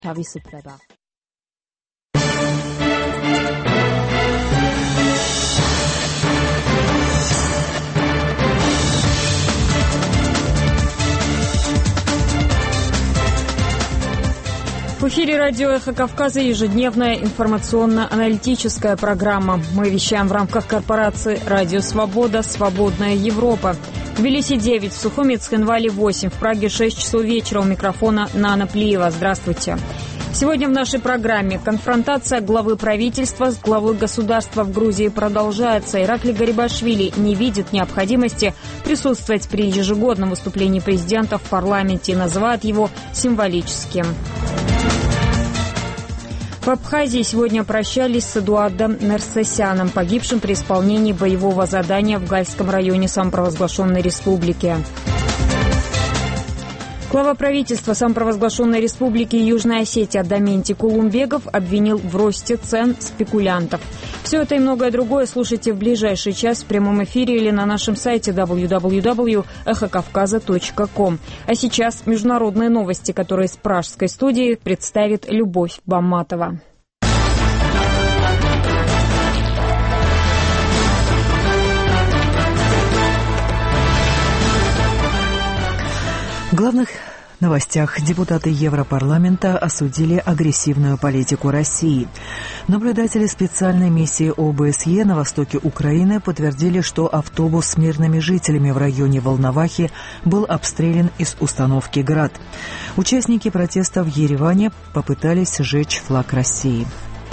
თავისუფლება. В эфире радио «Эхо Кавказа» ежедневная информационно-аналитическая программа. Мы вещаем в рамках корпорации «Радио Свобода. Свободная Европа». В Тбилиси 9, в Сухуми, Цхинвале 8, в Праге 6 часов вечера. У микрофона Нана Плиева. Здравствуйте. Сегодня в нашей программе конфронтация главы правительства с главой государства в Грузии продолжается. Иракли Гарибашвили не видит необходимости присутствовать при ежегодном выступлении президента в парламенте и называет его символическим. В Абхазии сегодня прощались с Эдуардом Нерсесяном, погибшим при исполнении боевого задания в Гальском районе самопровозглашенной республики. Глава правительства самопровозглашенной республики Южной Осетии Даменти Кулумбегов обвинил в росте цен спекулянтов. Все это и многое другое слушайте в ближайший час в прямом эфире или на нашем сайте www.эхокавказа.ком. А сейчас международные новости, которые с пражской студии представит Любовь Бамматова. В главных новостях депутаты Европарламента осудили агрессивную политику России. Наблюдатели специальной миссии ОБСЕ на востоке Украины подтвердили, что автобус с мирными жителями в районе Волновахи был обстрелян из установки «Град». Участники протеста в Ереване попытались сжечь флаг России.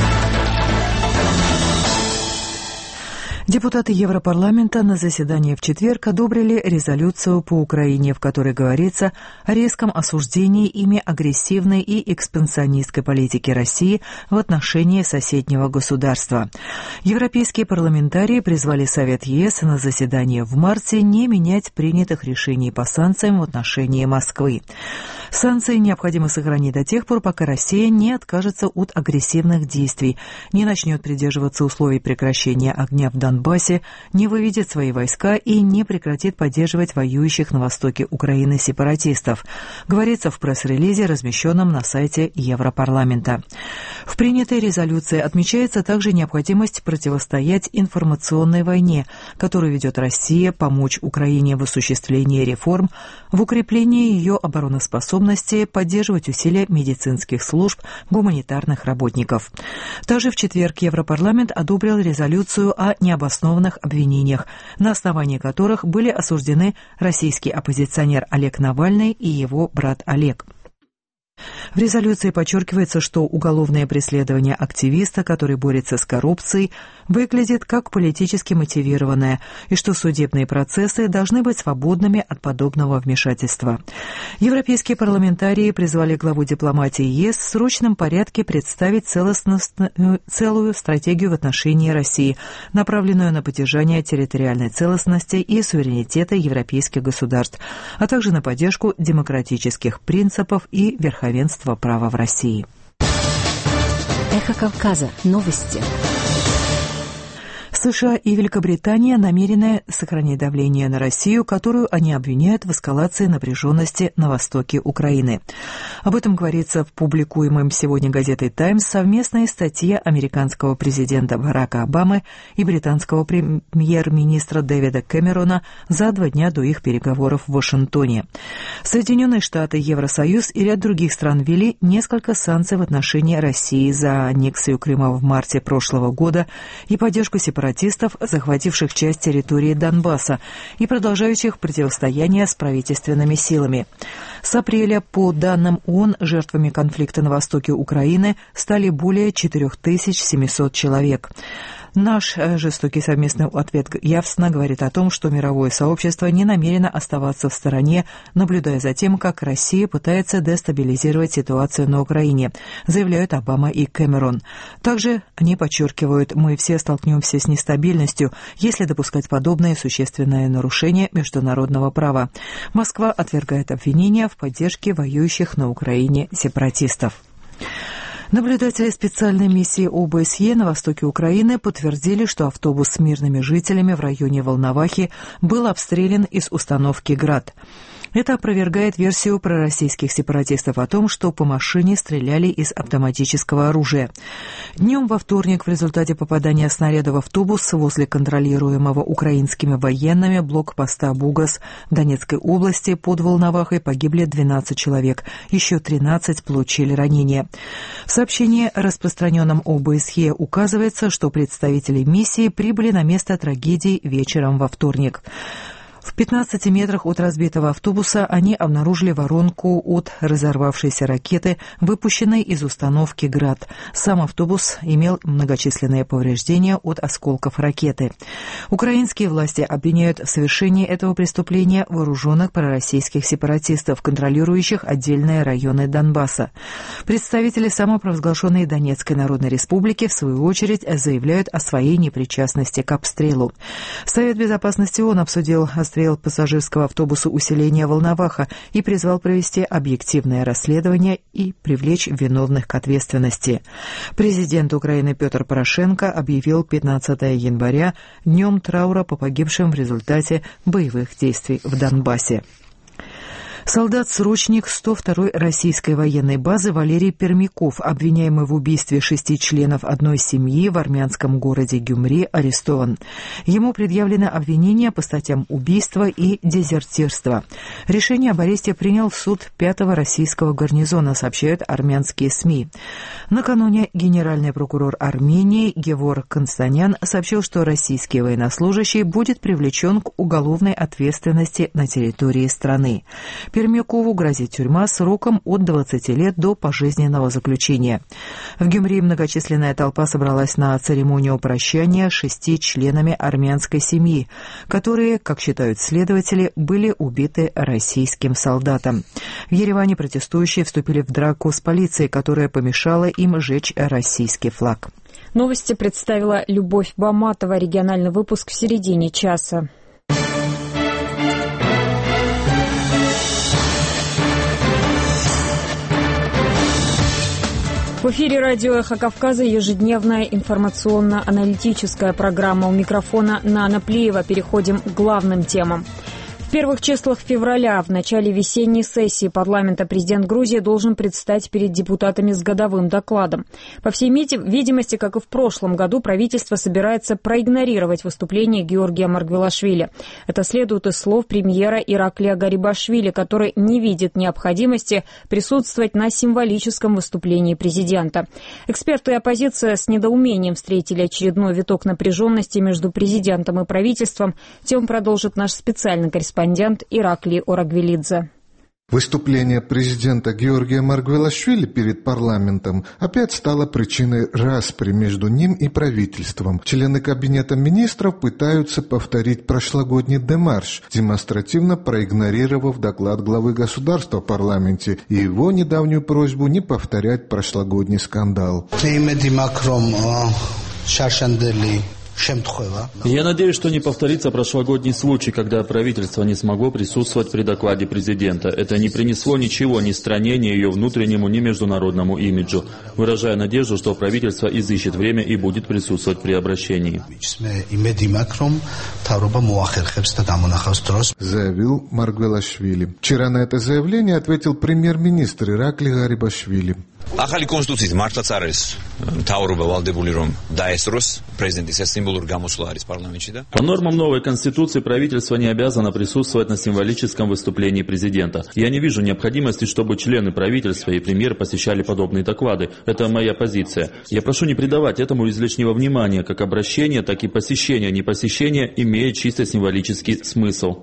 Депутаты Европарламента на заседании в четверг одобрили резолюцию по Украине, в которой говорится о резком осуждении ими агрессивной и экспансионистской политики России в отношении соседнего государства. Европейские парламентарии призвали Совет ЕС на заседание в марте не менять принятых решений по санкциям в отношении Москвы. Санкции необходимо сохранить до тех пор, пока Россия не откажется от агрессивных действий, не начнет придерживаться условий прекращения огня в Донбассе, не выведет свои войска и не прекратит поддерживать воюющих на востоке Украины сепаратистов, говорится в пресс-релизе, размещенном на сайте Европарламента. В принятой резолюции отмечается также необходимость противостоять информационной войне, которую ведет Россия, помочь Украине в осуществлении реформ, в укреплении ее обороноспособности, поддерживать усилия медицинских служб, гуманитарных работников. Также в четверг Европарламент одобрил резолюцию о необоснованных обвинениях, на основании которых были осуждены российский оппозиционер Олег Навальный и его брат Олег. В резолюции подчеркивается, что уголовное преследование активиста, который борется с коррупцией, выглядит как политически мотивированное, и что судебные процессы должны быть свободными от подобного вмешательства. Европейские парламентарии призвали главу дипломатии ЕС в срочном порядке представить целую стратегию в отношении России, направленную на поддержание территориальной целостности и суверенитета европейских государств, а также на поддержку демократических принципов и верховенства права в России. Эхо Кавказа. Новости. США и Великобритания намерены сохранить давление на Россию, которую они обвиняют в эскалации напряженности на востоке Украины. Об этом говорится в публикуемом сегодня газетой «Таймс» совместной статье американского президента Барака Обамы и британского премьер-министра Дэвида Кэмерона за 2 дня до их переговоров в Вашингтоне. Соединенные Штаты, Евросоюз и ряд других стран ввели несколько санкций в отношении России за аннексию Крыма в марте прошлого года и поддержку сепаратистов, захвативших часть территории Донбасса и продолжающих противостояние с правительственными силами. С апреля, по данным ООН, жертвами конфликта на востоке Украины стали более 4700 человек. Наш жестокий совместный ответ явственно говорит о том, что мировое сообщество не намерено оставаться в стороне, наблюдая за тем, как Россия пытается дестабилизировать ситуацию на Украине, заявляют Обама и Кэмерон. Также они подчеркивают, мы все столкнемся с нестабильностью, если допускать подобные существенные нарушения международного права. Москва отвергает обвинения в поддержке воюющих на Украине сепаратистов. Наблюдатели специальной миссии ОБСЕ на востоке Украины подтвердили, что автобус с мирными жителями в районе Волновахи был обстрелян из установки «Град». Это опровергает версию пророссийских сепаратистов о том, что по машине стреляли из автоматического оружия. Днем во вторник в результате попадания снаряда в автобус возле контролируемого украинскими военными блокпоста Бугас в Донецкой области под Волновахой погибли 12 человек, еще 13 получили ранения. В сообщении, распространенном ОБСЕ, указывается, что представители миссии прибыли на место трагедии вечером во вторник. В 15 метрах от разбитого автобуса они обнаружили воронку от разорвавшейся ракеты, выпущенной из установки «Град». Сам автобус имел многочисленные повреждения от осколков ракеты. Украинские власти обвиняют в совершении этого преступления вооруженных пророссийских сепаратистов, контролирующих отдельные районы Донбасса. Представители самопровозглашенной Донецкой Народной Республики, в свою очередь, заявляют о своей непричастности к обстрелу. Совет Безопасности ООН обсудил обстрел пассажирского автобуса усиления Волноваха и призвал провести объективное расследование и привлечь виновных к ответственности. Президент Украины Петр Порошенко объявил 15 января днем траура по погибшим в результате боевых действий в Донбассе. Солдат-срочник 102-й российской военной базы Валерий Пермяков, обвиняемый в убийстве 6 членов одной семьи в армянском городе Гюмри, арестован. Ему предъявлено обвинение по статьям убийства и дезертирства. Решение об аресте принял суд 5-го российского гарнизона, сообщают армянские СМИ. Накануне генеральный прокурор Армении Гевор Констанян сообщил, что российский военнослужащий будет привлечен к уголовной ответственности на территории страны. Пермякову грозит тюрьма сроком от 20 лет до пожизненного заключения. В Гюмри многочисленная толпа собралась на церемонию прощания 6 членами армянской семьи, которые, как считают следователи, были убиты российским солдатом. В Ереване протестующие вступили в драку с полицией, которая помешала им жечь российский флаг. Новости представила Любовь Баматова. Региональный выпуск в середине часа. В эфире радио «Эхо Кавказа» ежедневная информационно-аналитическая программа. У микрофона Нана Плиева. Переходим к главным темам. В первых числах февраля, в начале весенней сессии парламента, президент Грузии должен предстать перед депутатами с годовым докладом. По всей видимости, как и в прошлом году, правительство собирается проигнорировать выступление Георгия Маргвелашвили. Это следует из слов премьера Ираклия Гарибашвили, который не видит необходимости присутствовать на символическом выступлении президента. Эксперты и оппозиция с недоумением встретили очередной виток напряженности между президентом и правительством. Тему продолжит наш специальный корреспондент Ираклий Орагвелидзе. Выступление президента Георгия Маргвелашвили перед парламентом опять стало причиной распри между ним и правительством. Члены кабинета министров пытаются повторить прошлогодний демарш, демонстративно проигнорировав доклад главы государства в парламенте и его недавнюю просьбу не повторять прошлогодний скандал. Я надеюсь, что не повторится прошлогодний случай, когда правительство не смогло присутствовать при докладе президента. Это не принесло ничего ни стране, ни ее внутреннему, ни международному имиджу. Выражаю надежду, что правительство изыщет время и будет присутствовать при обращении. Заявил Маргвелашвили. Вчера на это заявление ответил премьер-министр Ираклий Гарибашвили. ახალი კონსტიტუციის მართლაც არის მთავრობა ვალდებული რომ დაესწროს პრეზიდენტის ეს სიმბოლური გამოსვლა არის პარლამენტში და По нормам новой конституции правительство не обязано присутствовать на символическом выступлении президента. Я не вижу необходимости, чтобы члены правительства и премьер посещали подобные доклады. Это моя позиция. Я прошу не придавать этому излишнего внимания, как обращение, так и посещение. Непосещение имеет чисто символический смысл.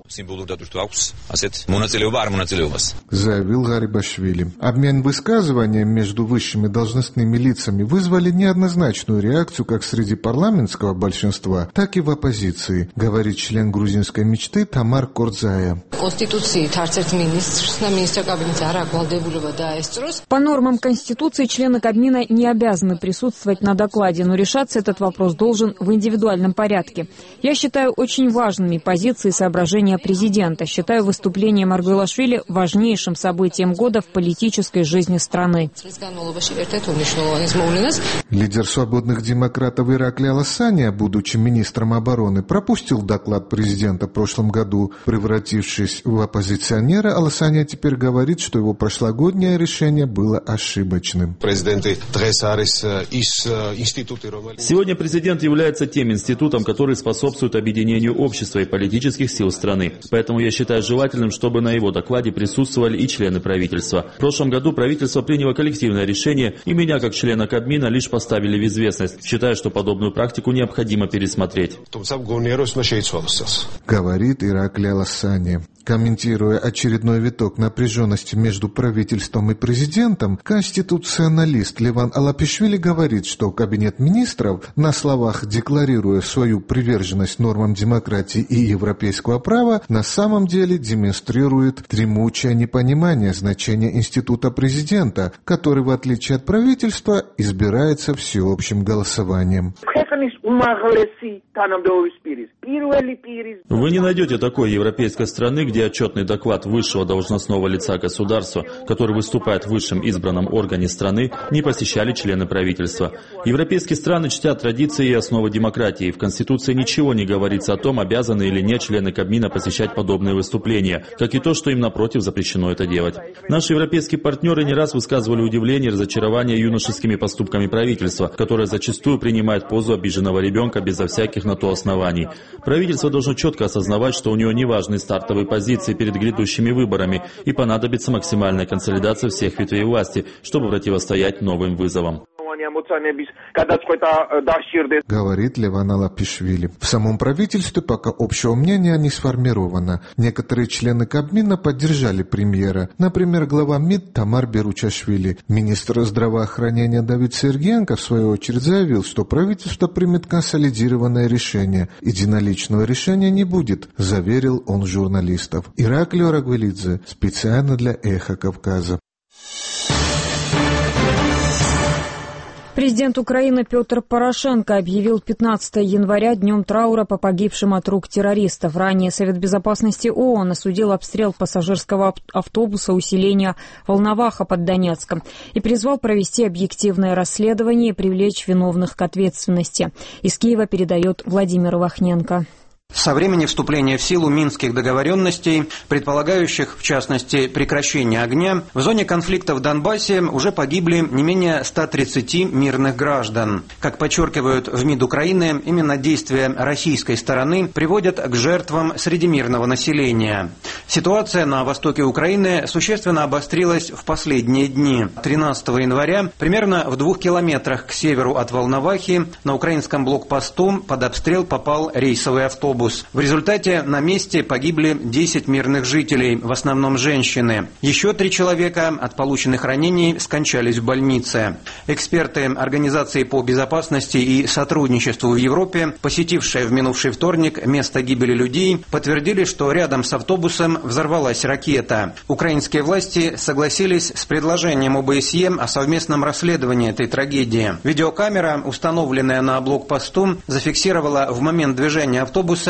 Заявил Гарибашвили. Обмен высказыванием между высшими должностными лицами вызвали неоднозначную реакцию как среди парламентского большинства, так и в оппозиции, говорит член грузинской мечты Тамар Кордзая. По нормам Конституции члены Кабмина не обязаны присутствовать на докладе, но решаться этот вопрос должен в индивидуальном порядке. Я считаю очень важными позиции и соображения президента. Считаю выступление Маргвелашвили важнейшим событием года в политической жизни страны. Лидер свободных демократов Иракли Аласания, будучи министром обороны, пропустил доклад президента в прошлом году. Превратившись в оппозиционера, Аласания теперь говорит, что его прошлогоднее решение было ошибочным. Сегодня президент является тем институтом, который способствует объединению общества и политических сил страны. Поэтому я считаю желательным, чтобы на его докладе присутствовали и члены правительства. В прошлом году правительство приняло коллективное решение, и меня, как члена Кабмина, лишь поставили в известность. Считаю, что подобную практику необходимо пересмотреть. Говорит Иракли Аласания. Комментируя очередной виток напряженности между правительством и президентом, конституционалист Леван Алапишвили говорит, что Кабинет министров, на словах декларируя свою приверженность нормам демократии и европейского права, на самом деле демонстрирует дремучее непонимание значения института президента, который, в отличие от правительства, избирается всеобщим голосованием. Вы не найдете такой европейской страны, где отчетный доклад высшего должностного лица государства, который выступает в высшем избранном органе страны, не посещали члены правительства. Европейские страны чтят традиции и основы демократии. В Конституции ничего не говорится о том, обязаны или нет члены Кабмина посещать подобные выступления, как и то, что им напротив запрещено это делать. Наши европейские партнеры не раз высказывали удивление и разочарование юношескими поступками правительства, которое зачастую принимает позу обиженного ребенка безо всяких на то оснований. Правительство должно четко осознавать, что у него неважные стартовые позиции перед грядущими выборами и понадобится максимальная консолидация всех ветвей власти, чтобы противостоять новым вызовам. Говорит Леван Алапишвили. В самом правительстве пока общего мнения не сформировано. Некоторые члены Кабмина поддержали премьера. Например, глава МИД Тамар Беручашвили. Министр здравоохранения Давид Сергеенко в свою очередь заявил, что правительство примет консолидированное решение. Единоличного решения не будет, заверил он журналистов. Иракли Орагвелидзе, специально для «Эхо Кавказа». Президент Украины Петр Порошенко объявил 15 января днем траура по погибшим от рук террористов. Ранее Совет Безопасности ООН осудил обстрел пассажирского автобуса усиления Волноваха под Донецком и призвал провести объективное расследование и привлечь виновных к ответственности. Из Киева передает Владимир Вахненко. Со времени вступления в силу Минских договоренностей, предполагающих, в частности, прекращение огня, в зоне конфликта в Донбассе уже погибли не менее 130 мирных граждан. Как подчеркивают в МИД Украины, именно действия российской стороны приводят к жертвам среди мирного населения. Ситуация на востоке Украины существенно обострилась в последние дни. 13 января, примерно в 2 километрах к северу от Волновахи, на украинском блокпосту под обстрел попал рейсовый автобус. В результате на месте погибли 10 мирных жителей, в основном женщины. Еще 3 человека от полученных ранений скончались в больнице. Эксперты Организации по безопасности и сотрудничеству в Европе, посетившие в минувший вторник место гибели людей, подтвердили, что рядом с автобусом взорвалась ракета. Украинские власти согласились с предложением ОБСЕ о совместном расследовании этой трагедии. Видеокамера, установленная на блокпосту, зафиксировала в момент движения автобуса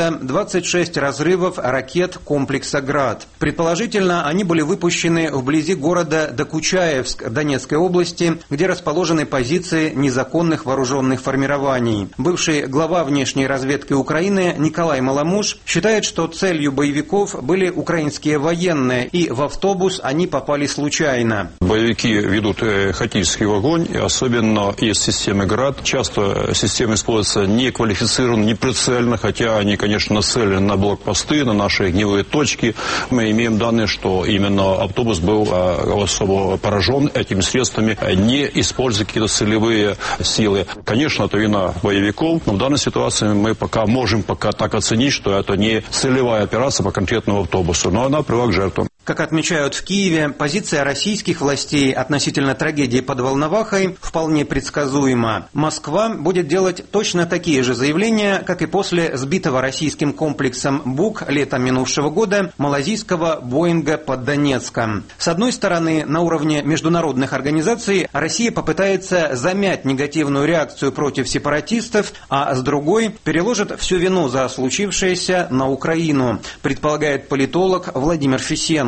26 разрывов ракет комплекса «Град». Предположительно, они были выпущены вблизи города Докучаевск Донецкой области, где расположены позиции незаконных вооруженных формирований. Бывший глава внешней разведки Украины Николай Маламуш считает, что целью боевиков были украинские военные, и в автобус они попали случайно. Боевики ведут хаотический огонь, особенно из системы «Град». Часто система используется неквалифицированно, неприцельно, хотя они, конечно, нацелены на блокпосты, на наши огневые точки. Мы имеем данные, что именно автобус был особо поражен этими средствами, не используя какие-то целевые силы. Конечно, это вина боевиков, но в данной ситуации мы можем так оценить, что это не целевая операция по конкретному автобусу, но она привела к жертвам. Как отмечают в Киеве, позиция российских властей относительно трагедии под Волновахой вполне предсказуема. Москва будет делать точно такие же заявления, как и после сбитого российским комплексом «Бук» летом минувшего года малазийского «Боинга» под Донецком. С одной стороны, на уровне международных организаций Россия попытается замять негативную реакцию против сепаратистов, а с другой переложит всю вину за случившееся на Украину, предполагает политолог Владимир Фисенко.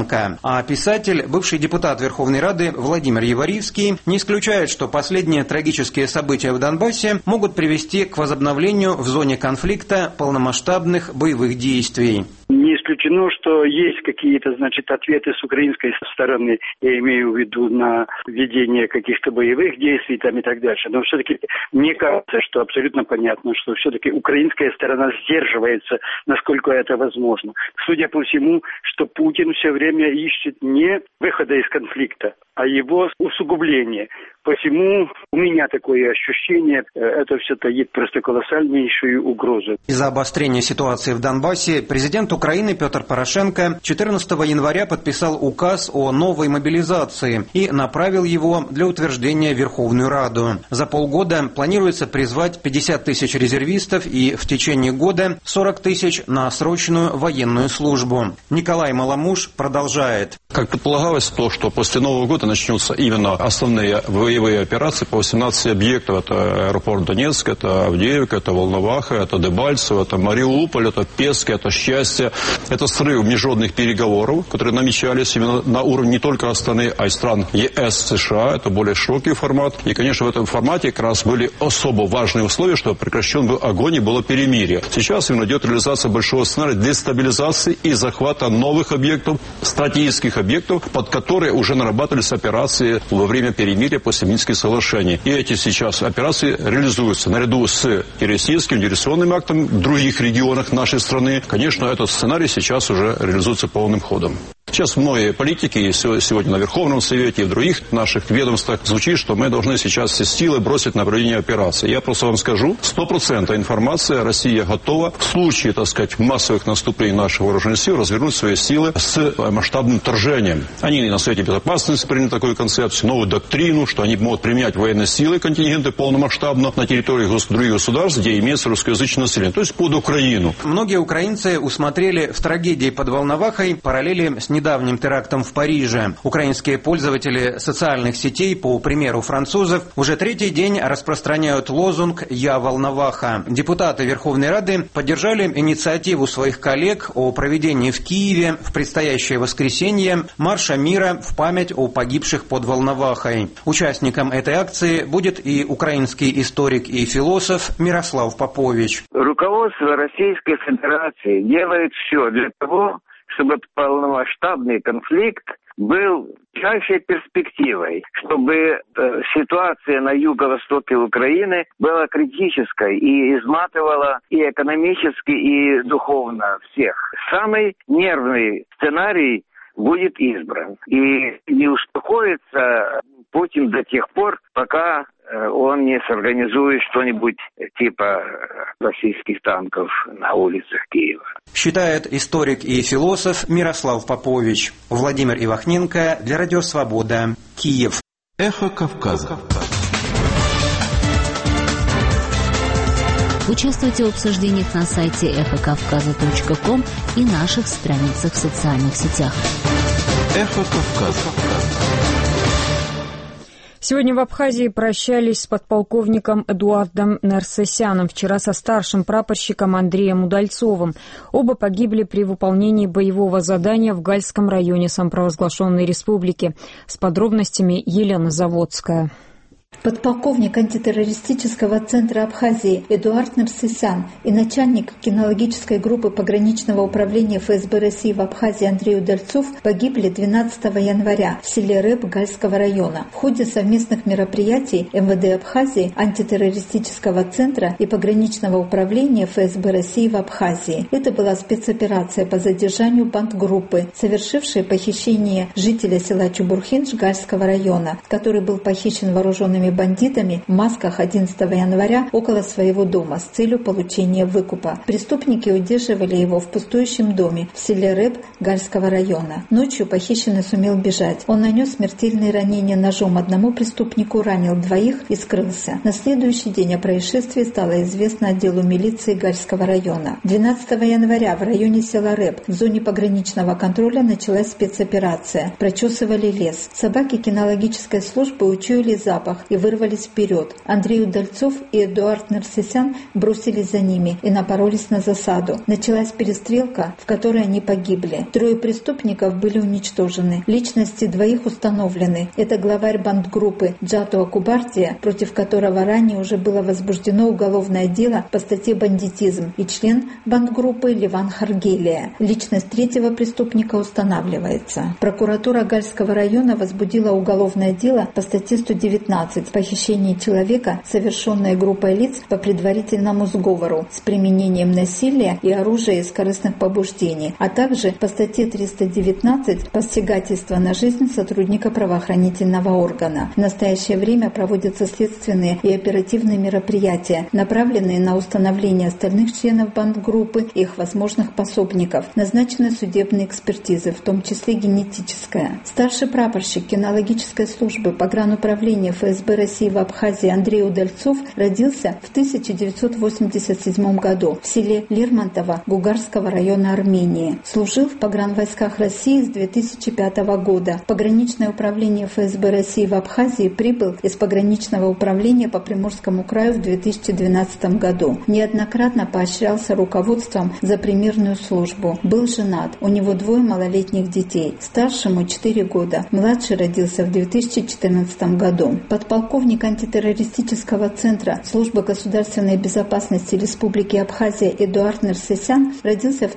Порошенко. А писатель, бывший депутат Верховной Рады Владимир Яворивский не исключает, что последние трагические события в Донбассе могут привести к возобновлению в зоне конфликта полномасштабных боевых действий. Не исключено, что есть какие-то, ответы с украинской стороны, я имею в виду на ведение каких-то боевых действий и так дальше. Но все-таки мне кажется, что абсолютно понятно, что все-таки украинская сторона сдерживается, насколько это возможно. Судя по всему, что Путин все время ищет не выхода из конфликта, а его усугубления. Посему у меня такое ощущение, это все таит просто колоссальнейшую угрозу. Из-за обострения ситуации в Донбассе президент Украины Петр Порошенко 14 января подписал указ о новой мобилизации и направил его для утверждения в Верховную Раду. За полгода планируется призвать 50 тысяч резервистов и в течение года 40 тысяч на срочную военную службу. Николай Маламуш продолжает. Как предполагалось, то, что после Нового года начнутся именно основные боевые операции по 18 объектов. Это аэропорт Донецк, это Авдеевка, это Волноваха, это Дебальцево, это Мариуполь, это Пески, это Счастье. Это срыв международных переговоров, которые намечались именно на уровне не только Астаны, а и стран ЕС, США. Это более широкий формат. И, конечно, в этом формате как раз были особо важные условия, чтобы прекращен был огонь и было перемирие. Сейчас именно идет реализация большого сценария дестабилизации и захвата новых объектов, стратегических объектов, под которые уже нарабатывались операции во время перемирия после Минских соглашений. И эти сейчас операции реализуются наряду с террористическим диверсионным актом в других регионах нашей страны. Конечно, этот сценарий сейчас уже реализуется полным ходом. Сейчас многие политики, и сегодня на Верховном Совете, и в других наших ведомствах звучит, что мы должны сейчас все силы бросить на проведение операции. Я просто вам скажу, 100% информация, Россия готова в случае, массовых наступлений наших вооруженных сил развернуть свои силы с масштабным вторжением. Они на Совете Безопасности приняли такую концепцию, новую доктрину, что они могут применять военные силы, контингенты полномасштабно на территории других государств, где имеется русскоязычное население, то есть под Украину. Многие украинцы усмотрели в трагедии под Волновахой параллели с недавним терактом в Париже. Украинские пользователи социальных сетей, по примеру французов, уже третий день распространяют лозунг «Я Волноваха». Депутаты Верховной Рады поддержали инициативу своих коллег о проведении в Киеве в предстоящее воскресенье марша мира в память о погибших под Волновахой. Участником этой акции будет и украинский историк и философ Мирослав Попович. Руководство Российской Федерации делает все для того, чтобы полномасштабный конфликт был ближайшей перспективой, чтобы ситуация на юго-востоке Украины была критической и изматывала и экономически, и духовно всех. Самый нервный сценарий будет избран. И не успокоится Путин до тех пор, пока он не сорганизует что-нибудь типа российских танков на улицах Киева. Считает историк и философ Мирослав Попович. Владимир Ивахненко для Радио Свобода. Киев. Эхо Кавказа. Участвуйте в обсуждениях на сайте эхокавказа.ком и наших страницах в социальных сетях. Эхо Кавказа. Сегодня в Абхазии прощались с подполковником Эдуардом Нерсесяном, вчера со старшим прапорщиком Андреем Удальцовым. Оба погибли при выполнении боевого задания в Гальском районе самопровозглашенной республики. С подробностями Елена Заводская. Подполковник антитеррористического центра Абхазии Эдуард Нерсесян и начальник кинологической группы пограничного управления ФСБ России в Абхазии Андрей Удальцов погибли 12 января в селе Рэп Гальского района в ходе совместных мероприятий МВД Абхазии, антитеррористического центра и пограничного управления ФСБ России в Абхазии. Это была спецоперация по задержанию бандгруппы, совершившей похищение жителя села Чубурхинж Гальского района, который был похищен вооруженными бандитами в масках 11 января около своего дома с целью получения выкупа. Преступники удерживали его в пустующем доме в селе Рэп Гальского района. Ночью похищенный сумел бежать. Он нанес смертельные ранения ножом одному преступнику, ранил двоих и скрылся. На следующий день о происшествии стало известно отделу милиции Гальского района. 12 января в районе села Рэп в зоне пограничного контроля началась спецоперация. Прочесывали лес. Собаки кинологической службы учуяли запах и вырвались вперед. Андрей Удальцов и Эдуард Нерсесян бросились за ними и напоролись на засаду. Началась перестрелка, в которой они погибли. 3 преступников были уничтожены. Личности 2 установлены. Это главарь бандгруппы Джатуа Кубартия, против которого ранее уже было возбуждено уголовное дело по статье «Бандитизм», и член бандгруппы Ливан Харгелия. Личность 3 преступника устанавливается. Прокуратура Гальского района возбудила уголовное дело по статье 119 «Похищение человека, совершенное группой лиц по предварительному сговору с применением насилия и оружия из корыстных побуждений», а также по статье 319 «Посягательство на жизнь сотрудника правоохранительного органа». В настоящее время проводятся следственные и оперативные мероприятия, направленные на установление остальных членов бандгруппы и их возможных пособников. Назначены судебные экспертизы, в том числе генетическая. Старший прапорщик кинологической службы погрануправления ФСБ России в Абхазии Андрей Удальцов родился в 1987 году в селе Лермонтово Бугарского района Армении. Служил в погранвойсках России с 2005 года. Пограничное управление ФСБ России в Абхазии прибыл из пограничного управления по Приморскому краю в 2012 году. Неоднократно поощрялся руководством за примерную службу. Был женат. У него 2 малолетних детей. Старшему 4 года. Младший родился в 2014 году. Подполковник антитеррористического центра Службы государственной безопасности Республики Абхазия Эдуард Нерсесян родился в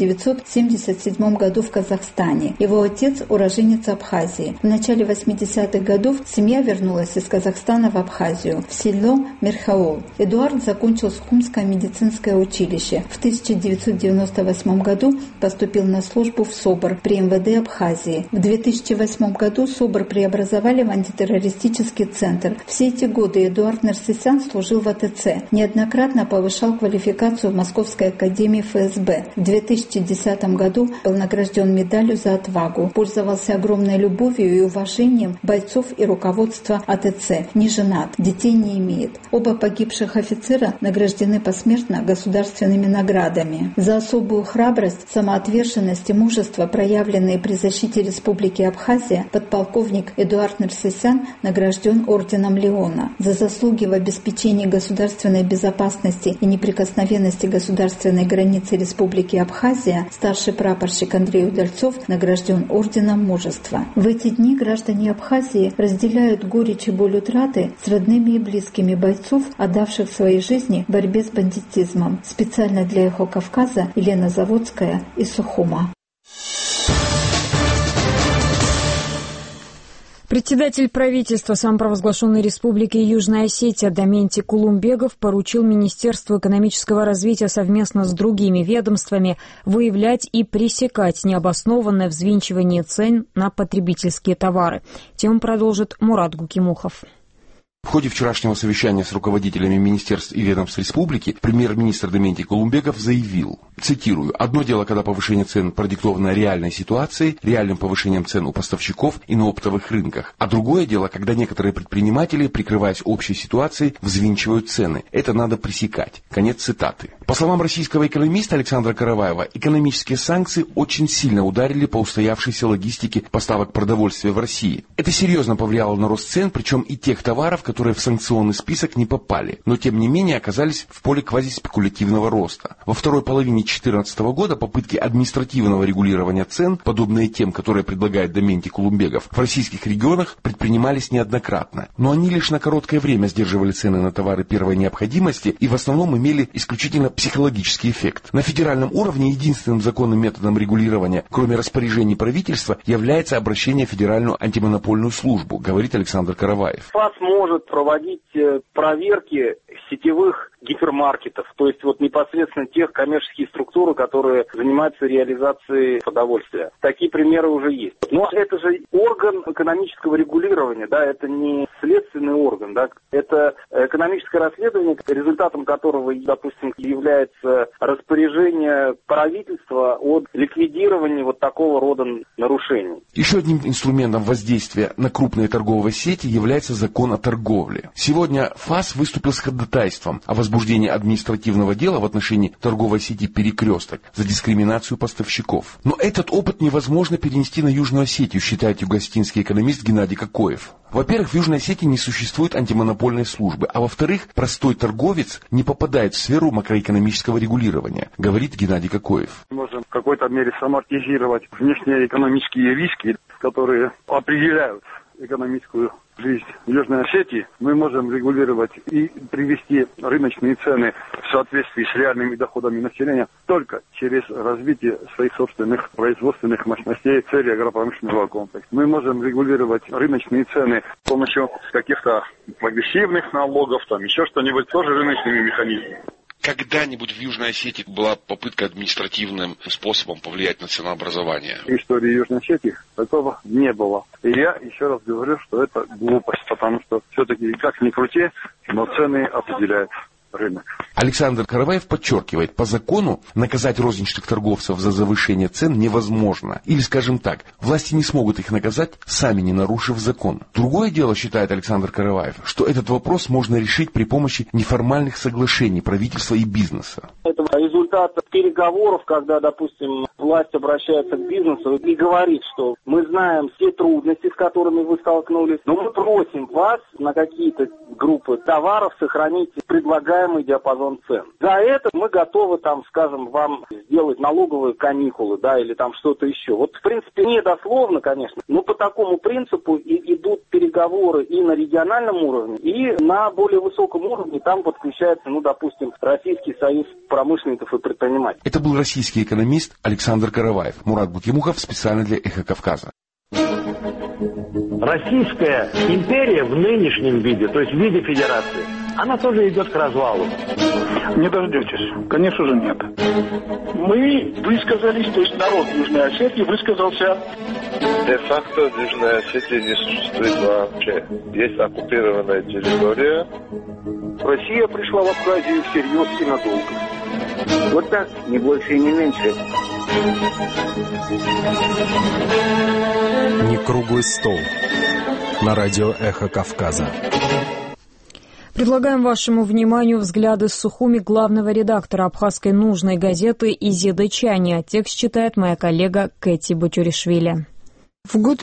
1977 году в Казахстане. Его отец – уроженец Абхазии. В начале 80-х годов семья вернулась из Казахстана в Абхазию, в село Мерхаул. Эдуард закончил Сухумское медицинское училище. В 1998 году поступил на службу в СОБР при МВД Абхазии. В 2008 году СОБР преобразовали в антитеррористический центр. Все эти годы Эдуард Нерсесян служил в АТЦ. Неоднократно повышал квалификацию в Московской академии ФСБ. В 2010 году был награжден медалью за отвагу. Пользовался огромной любовью и уважением бойцов и руководства АТЦ. Не женат, детей не имеет. Оба погибших офицера награждены посмертно государственными наградами. За особую храбрость, самоотверженность и мужество, проявленные при защите Республики Абхазия, подполковник Эдуард Нерсесян награжден орденом Леона. За заслуги в обеспечении государственной безопасности и неприкосновенности государственной границы Республики Абхазия старший прапорщик Андрей Удальцов награжден орденом мужества. В эти дни граждане Абхазии разделяют горечь и боль утраты с родными и близкими бойцов, отдавших свои жизни в борьбе с бандитизмом. Специально для «Эхо Кавказа» Елена Заводская из Сухума. Председатель правительства самопровозглашенной Республики Южная Осетия Даменти Кулумбегов поручил Министерству экономического развития совместно с другими ведомствами выявлять и пресекать необоснованное взвинчивание цен на потребительские товары. Тему продолжит Мурат Гукимухов. В ходе вчерашнего совещания с руководителями министерств и ведомств республики премьер-министр Даменти Кулумбегов заявил, цитирую, «Одно дело, когда повышение цен продиктовано реальной ситуацией, реальным повышением цен у поставщиков и на оптовых рынках, а другое дело, когда некоторые предприниматели, прикрываясь общей ситуацией, взвинчивают цены. Это надо пресекать». Конец цитаты. По словам российского экономиста Александра Караваева, экономические санкции очень сильно ударили по устоявшейся логистике поставок продовольствия в России. Это серьезно повлияло на рост цен, причем и тех товаров, которые в санкционный список не попали, но тем не менее оказались в поле квазиспекулятивного роста. Во второй половине 2014 года попытки административного регулирования цен, подобные тем, которые предлагает Даменти Кулумбегов, в российских регионах предпринимались неоднократно. Но они лишь на короткое время сдерживали цены на товары первой необходимости и в основном имели исключительно психологический эффект. На федеральном уровне единственным законным методом регулирования, кроме распоряжений правительства, является обращение в Федеральную антимонопольную службу, говорит Александр Караваев. ФАС может проводить проверки сетевых гипермаркетов, то есть вот непосредственно тех коммерческих структур, которые занимаются реализацией продовольствия. Такие примеры уже есть. Но это же орган экономического регулирования, да, это не следственный орган, да, это экономическое расследование, результатом которого, допустим, является распоряжение правительства о ликвидировании вот такого рода нарушений. Еще одним инструментом воздействия на крупные торговые сети является закон о торговле. Сегодня ФАС выступил с ходатайством о возбуждении возбуждение административного дела в отношении торговой сети «Перекресток» за дискриминацию поставщиков. Но этот опыт невозможно перенести на Южную Осетию, считает югоосетинский экономист Геннадий Кокоев. Во-первых, в Южной Осетии не существует антимонопольной службы, а во-вторых, простой торговец не попадает в сферу макроэкономического регулирования, говорит Геннадий Кокоев. Мы можем в какой-то мере самортизировать внешнеэкономические риски, которые определяют экономическую жизнь в Южной Осетии. Мы можем регулировать и привести рыночные цены в соответствии с реальными доходами населения только через развитие своих собственных производственных мощностей в сфере агропромышленного комплекса. Мы можем регулировать рыночные цены с помощью каких-то прогрессивных налогов, там еще что-нибудь, тоже рыночными механизмами. Когда-нибудь в Южной Осетии была попытка административным способом повлиять на ценообразование? В истории Южной Осетии такого не было. И я еще раз говорю, что это глупость, потому что все-таки, как ни крути, но цены определяет рынок. Александр Караваев подчеркивает, по закону наказать розничных торговцев за завышение цен невозможно. Или, скажем так, власти не смогут их наказать, сами не нарушив закон. Другое дело, считает Александр Караваев, что этот вопрос можно решить при помощи неформальных соглашений правительства и бизнеса. Это результат переговоров, когда, допустим, власть обращается к бизнесу и говорит, что мы знаем все трудности, с которыми вы столкнулись, но мы просим вас на какие-то группы товаров сохранить предлагаемый диапазон цен. За это мы готовы, там, скажем, вам сделать налоговые каникулы, да, или там что-то еще. Вот, в принципе, не дословно, конечно, но по такому принципу идут переговоры и на региональном уровне, и на более высоком уровне там подключается, ну, допустим, Российский союз промышленников и предпринимателей. Это был российский экономист Александр Караваев. Мурат Бутимухов специально для «Эхо Кавказа». Российская империя в нынешнем виде, то есть в виде федерации, она тоже идет к развалу. Не дождетесь. Конечно же, нет. Мы высказались, то есть народ Южной Осетии высказался. Де-факто в Южной Осетии не существует вообще. Есть оккупированная территория. Россия пришла в Абхазию всерьез и надолго. Вот так, не больше и не меньше. Не круглый стол. На радио «Эхо Кавказа». Предлагаем вашему вниманию взгляды с Сухуми главного редактора абхазской нужной газеты Изиды Чани. Текст читает моя коллега Кэти Бутюришвили. В год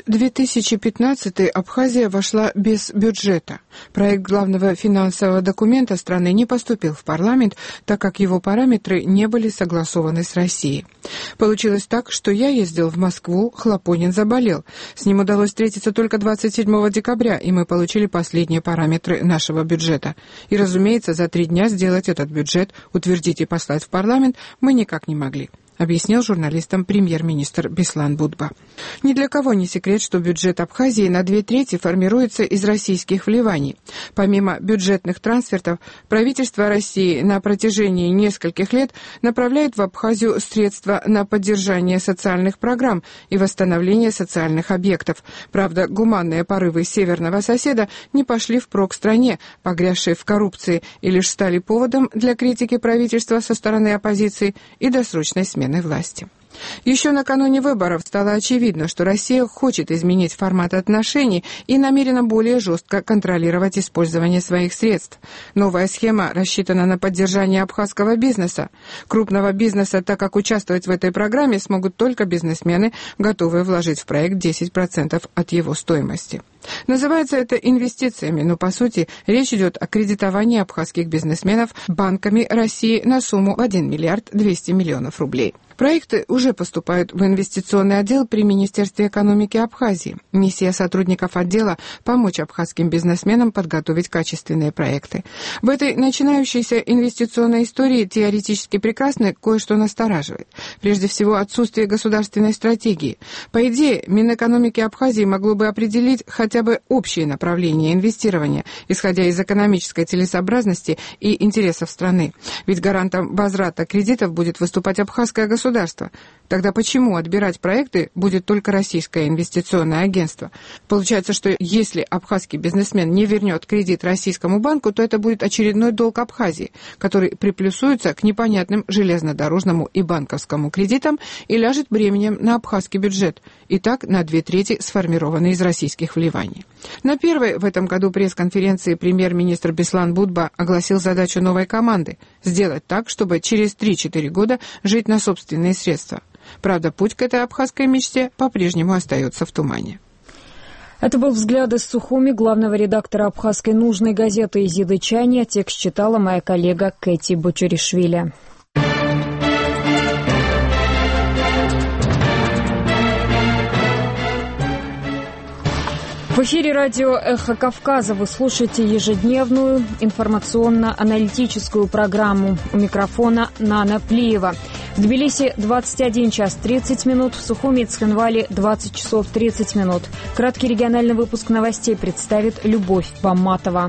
2015 Абхазия вошла без бюджета. Проект главного финансового документа страны не поступил в парламент, так как его параметры не были согласованы с Россией. Получилось так, что я ездил в Москву, Хлопонин заболел. С ним удалось встретиться только 27 декабря, и мы получили последние параметры нашего бюджета. И, разумеется, за 3 дня сделать этот бюджет, утвердить и послать в парламент мы никак не могли, объяснил журналистам премьер-министр Беслан Будба. Ни для кого не секрет, что бюджет Абхазии на 2/3 формируется из российских вливаний. Помимо бюджетных трансфертов, правительство России на протяжении нескольких лет направляет в Абхазию средства на поддержание социальных программ и восстановление социальных объектов. Правда, гуманные порывы северного соседа не пошли впрок стране, погрязшей в коррупции, и лишь стали поводом для критики правительства со стороны оппозиции и досрочной смены власти. Еще накануне выборов стало очевидно, что Россия хочет изменить формат отношений и намерена более жестко контролировать использование своих средств. Новая схема рассчитана на поддержание абхазского бизнеса. Крупного бизнеса, так как участвовать в этой программе смогут только бизнесмены, готовые вложить в проект 10% от его стоимости. Называется это инвестициями, но по сути речь идет о кредитовании абхазских бизнесменов банками России на сумму 1 миллиард 200 миллионов рублей. Проекты уже поступают в инвестиционный отдел при Министерстве экономики Абхазии. Миссия сотрудников отдела – помочь абхазским бизнесменам подготовить качественные проекты. В этой начинающейся инвестиционной истории теоретически прекрасно кое-что настораживает. Прежде всего, отсутствие государственной стратегии. По идее, Минэкономики Абхазии могло бы определить хотя бы общее направление инвестирования, исходя из экономической целесообразности и интересов страны. Ведь гарантом возврата кредитов будет выступать абхазское государство. Тогда почему отбирать проекты будет только российское инвестиционное агентство? Получается, что если абхазский бизнесмен не вернет кредит российскому банку, то это будет очередной долг Абхазии, который приплюсуется к непонятным железнодорожному и банковскому кредитам и ляжет бременем на абхазский бюджет, и так на 2/3 сформированный из российских вливаний. На первой в этом году пресс-конференции премьер-министр Беслан Будба огласил задачу новой команды – сделать так, чтобы через 3-4 года жить на собственные средства. Правда, путь к этой абхазской мечте по-прежнему остается в тумане. Это был взгляд из Сухуми главного редактора абхазской нужной газеты Изиды Чани. Текст читала моя коллега Кэти Бочуришвили. В эфире радио «Эхо Кавказа» вы слушаете ежедневную информационно-аналитическую программу. У микрофона Нана Плиева. В Тбилиси 21 час 30 минут, в Сухуми и Цхинвале 20 часов 30 минут. Краткий региональный выпуск новостей представит Любовь Бамматова.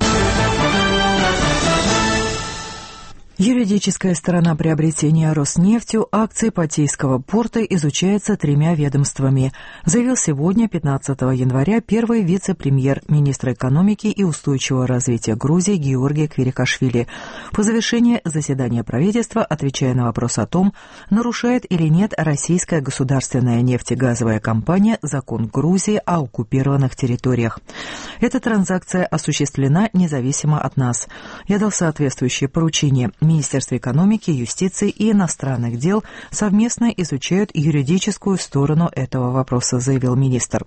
Юридическая сторона приобретения Роснефтью акций Патийского порта изучается 3 ведомствами, заявил сегодня, 15 января, первый вице-премьер-министр экономики и устойчивого развития Грузии Георгий Квирикашвили. По завершении заседания правительства, отвечая на вопрос о том, нарушает или нет российская государственная нефтегазовая компания закон Грузии о оккупированных территориях. Эта транзакция осуществлена независимо от нас. Я дал соответствующее поручение. Министерство экономики, юстиции и иностранных дел совместно изучают юридическую сторону этого вопроса, заявил министр.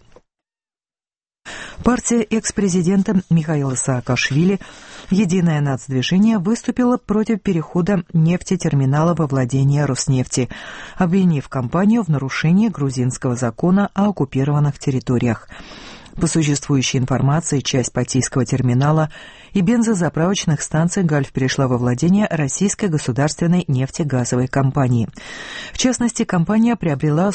Партия экс-президента Михаила Саакашвили «Единое нацдвижение» выступила против перехода нефтетерминала во владение Роснефти, обвинив компанию в нарушении грузинского закона о оккупированных территориях. По существующей информации, часть Патийского терминала и бензозаправочных станций «Гальф» перешла во владение российской государственной нефтегазовой компании. В частности, компания приобрела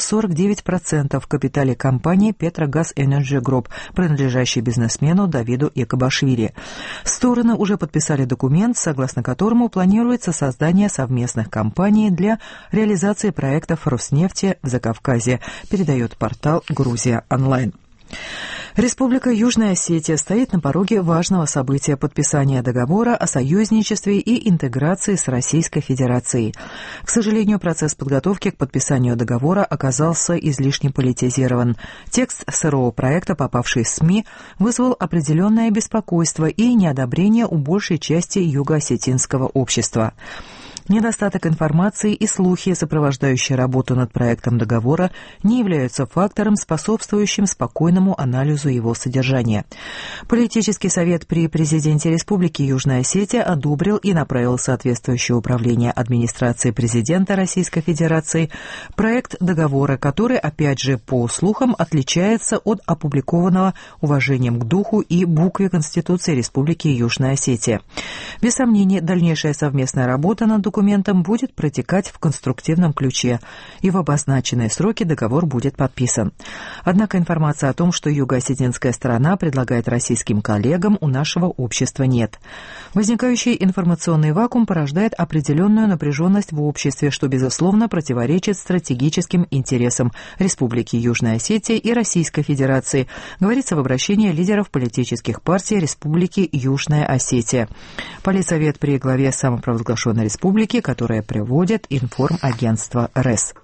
49% в капитале компании «Петрогаз Энерджи Групп», принадлежащей бизнесмену Давиду Якобашвили. Стороны уже подписали документ, согласно которому планируется создание совместных компаний для реализации проектов Роснефти в Закавказье, передает портал «Грузия Онлайн». Республика Южная Осетия стоит на пороге важного события подписания договора о союзничестве и интеграции с Российской Федерацией. К сожалению, процесс подготовки к подписанию договора оказался излишне политизирован. Текст сырого проекта, попавший в СМИ, вызвал определенное беспокойство и неодобрение у большей части юго-осетинского общества. Недостаток информации и слухи, сопровождающие работу над проектом договора, не являются фактором, способствующим спокойному анализу его содержания. Политический совет при президенте Республики Южная Осетия одобрил и направил соответствующее управление администрации президента Российской Федерации проект договора, который, опять же, по слухам, отличается от опубликованного уважением к духу и букве Конституции Республики Южная Осетия. Без сомнения, дальнейшая совместная работа над документом будет протекать в конструктивном ключе, и в обозначенные сроки договор будет подписан. Однако информация о том, что юго-осетинская сторона предлагает российским коллегам, у нашего общества нет. Возникающий информационный вакуум порождает определенную напряженность в обществе, что, безусловно, противоречит стратегическим интересам Республики Южная Осетия и Российской Федерации, говорится в обращении лидеров политических партий Республики Южная Осетия. Политсовет при главе самопровозглашенной республики, которая приводит информагентство РЭС.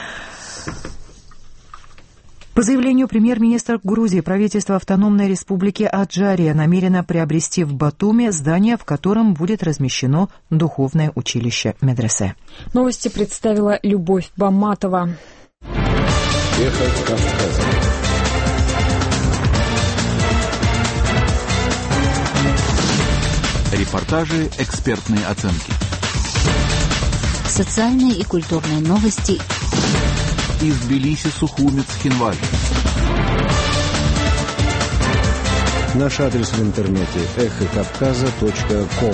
По заявлению премьер-министра Грузии, правительство автономной республики Аджария намерено приобрести в Батуми здание, в котором будет размещено духовное училище медресе. Новости представила Любовь Бамматова. Эхо Кавказа. Репортажи, экспертные оценки. Социальные и культурные новости. Из Тбилиси, Сухуми, Цхинваль. Наш адрес в интернете эхокавказа.ком.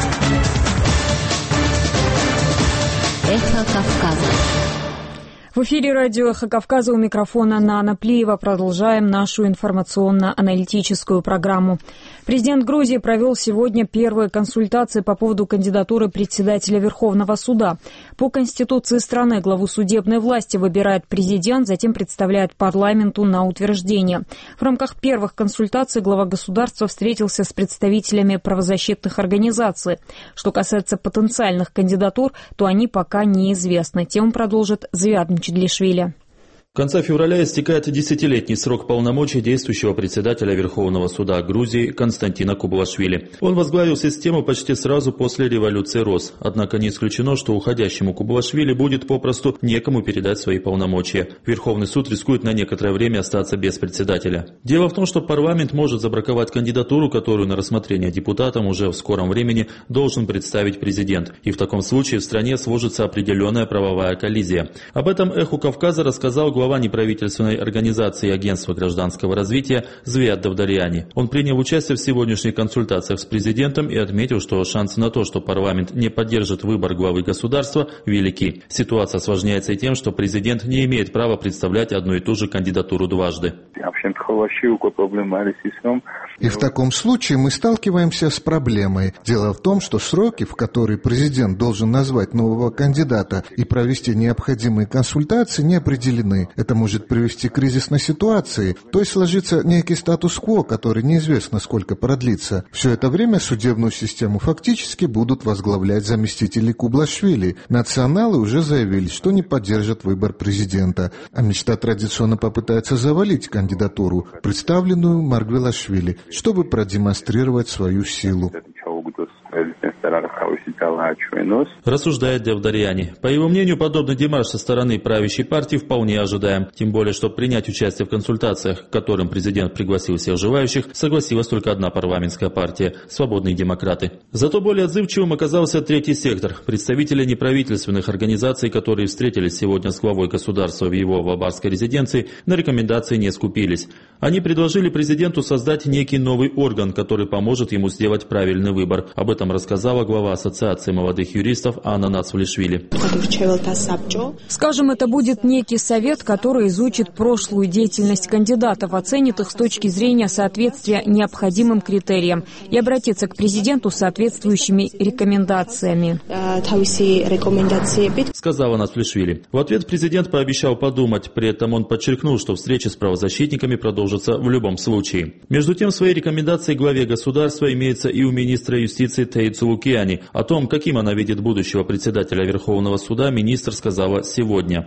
Эхо Кавказа. В эфире радио «Эхо Кавказа», у микрофона Нана Плиева. Продолжаем нашу информационно-аналитическую программу. Президент Грузии провел сегодня первые консультации по поводу кандидатуры председателя Верховного суда. По Конституции страны главу судебной власти выбирает президент, затем представляет парламенту на утверждение. В рамках первых консультаций глава государства встретился с представителями правозащитных организаций. Что касается потенциальных кандидатур, то они пока неизвестны. Тему продолжит Звиад Мчедлишвили. В конце февраля истекает 10-летний срок полномочий действующего председателя Верховного суда Грузии Константина Кубалашвили. Он возглавил систему почти сразу после революции РОС. Однако не исключено, что уходящему Кубалашвили будет попросту некому передать свои полномочия. Верховный суд рискует на некоторое время остаться без председателя. Дело в том, что парламент может забраковать кандидатуру, которую на рассмотрение депутатам уже в скором времени должен представить президент. И в таком случае в стране сложится определенная правовая коллизия. Об этом «Эху Кавказа» рассказал глава неправительственной организации Агентства гражданского развития Звиад Давдаряни. Он принял участие в сегодняшних консультациях с президентом и отметил, что шансы на то, что парламент не поддержит выбор главы государства, велики. Ситуация осложняется и тем, что президент не имеет права представлять одну и ту же кандидатуру дважды. И в таком случае мы сталкиваемся с проблемой. Дело в том, что сроки, в которые президент должен назвать нового кандидата и провести необходимые консультации, не определены. Это может привести к кризисной ситуации, то есть сложится некий статус-кво, который неизвестно сколько продлится. Все это время судебную систему фактически будут возглавлять заместители Кубалашвили. Националы уже заявили, что не поддержат выбор президента, а мечта традиционно попытается завалить кандидатуру, представленную Маргвелашвили, чтобы продемонстрировать свою силу. Рассуждает Давдаряни. По его мнению, подобный демарш со стороны правящей партии вполне ожидаем. Тем более, что принять участие в консультациях, к которым президент пригласил всех желающих, согласилась только одна парламентская партия – «Свободные демократы». Зато более отзывчивым оказался третий сектор – представители неправительственных организаций, которые встретились сегодня с главой государства в его вабарской резиденции, на рекомендации не скупились. Они предложили президенту создать некий новый орган, который поможет ему сделать правильный выбор. Об этом рассказала глава Ассоциации молодых юристов Анна Нацвалишвили. Скажем, это будет некий совет, который изучит прошлую деятельность кандидатов, оценит их с точки зрения соответствия необходимым критериям и обратится к президенту с соответствующими рекомендациями. Сказала Нацвалишвили. В ответ президент пообещал подумать, при этом он подчеркнул, что встречи с правозащитниками продолжатся в любом случае. Между тем, свои рекомендации главе государства имеется и у министра юстиции Теи Цулукиани. О том, каким она видит будущего председателя Верховного суда, министр сказала сегодня.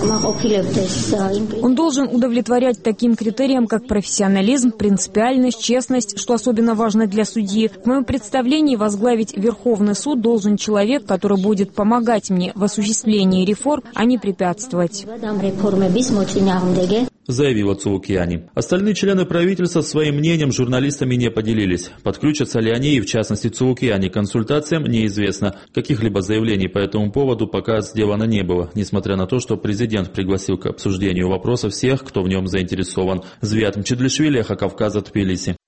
Он должен удовлетворять таким критериям, как профессионализм, принципиальность, честность, что особенно важно для судьи. В моем представлении возглавить Верховный суд должен человек, который будет помогать мне в осуществлении реформ, а не препятствовать. Заявила Цулукиани. Остальные члены правительства своим мнением с журналистами не поделились. Подключатся ли они и, в частности, Цулукиани, к консультациям, неизвестно. Каких-либо заявлений по этому поводу пока сделано не было, несмотря на то, что президент пригласил к обсуждению вопроса всех, кто в нем заинтересован. Звиад Мчедлишвили, Эхо Кавказа, Тбилиси.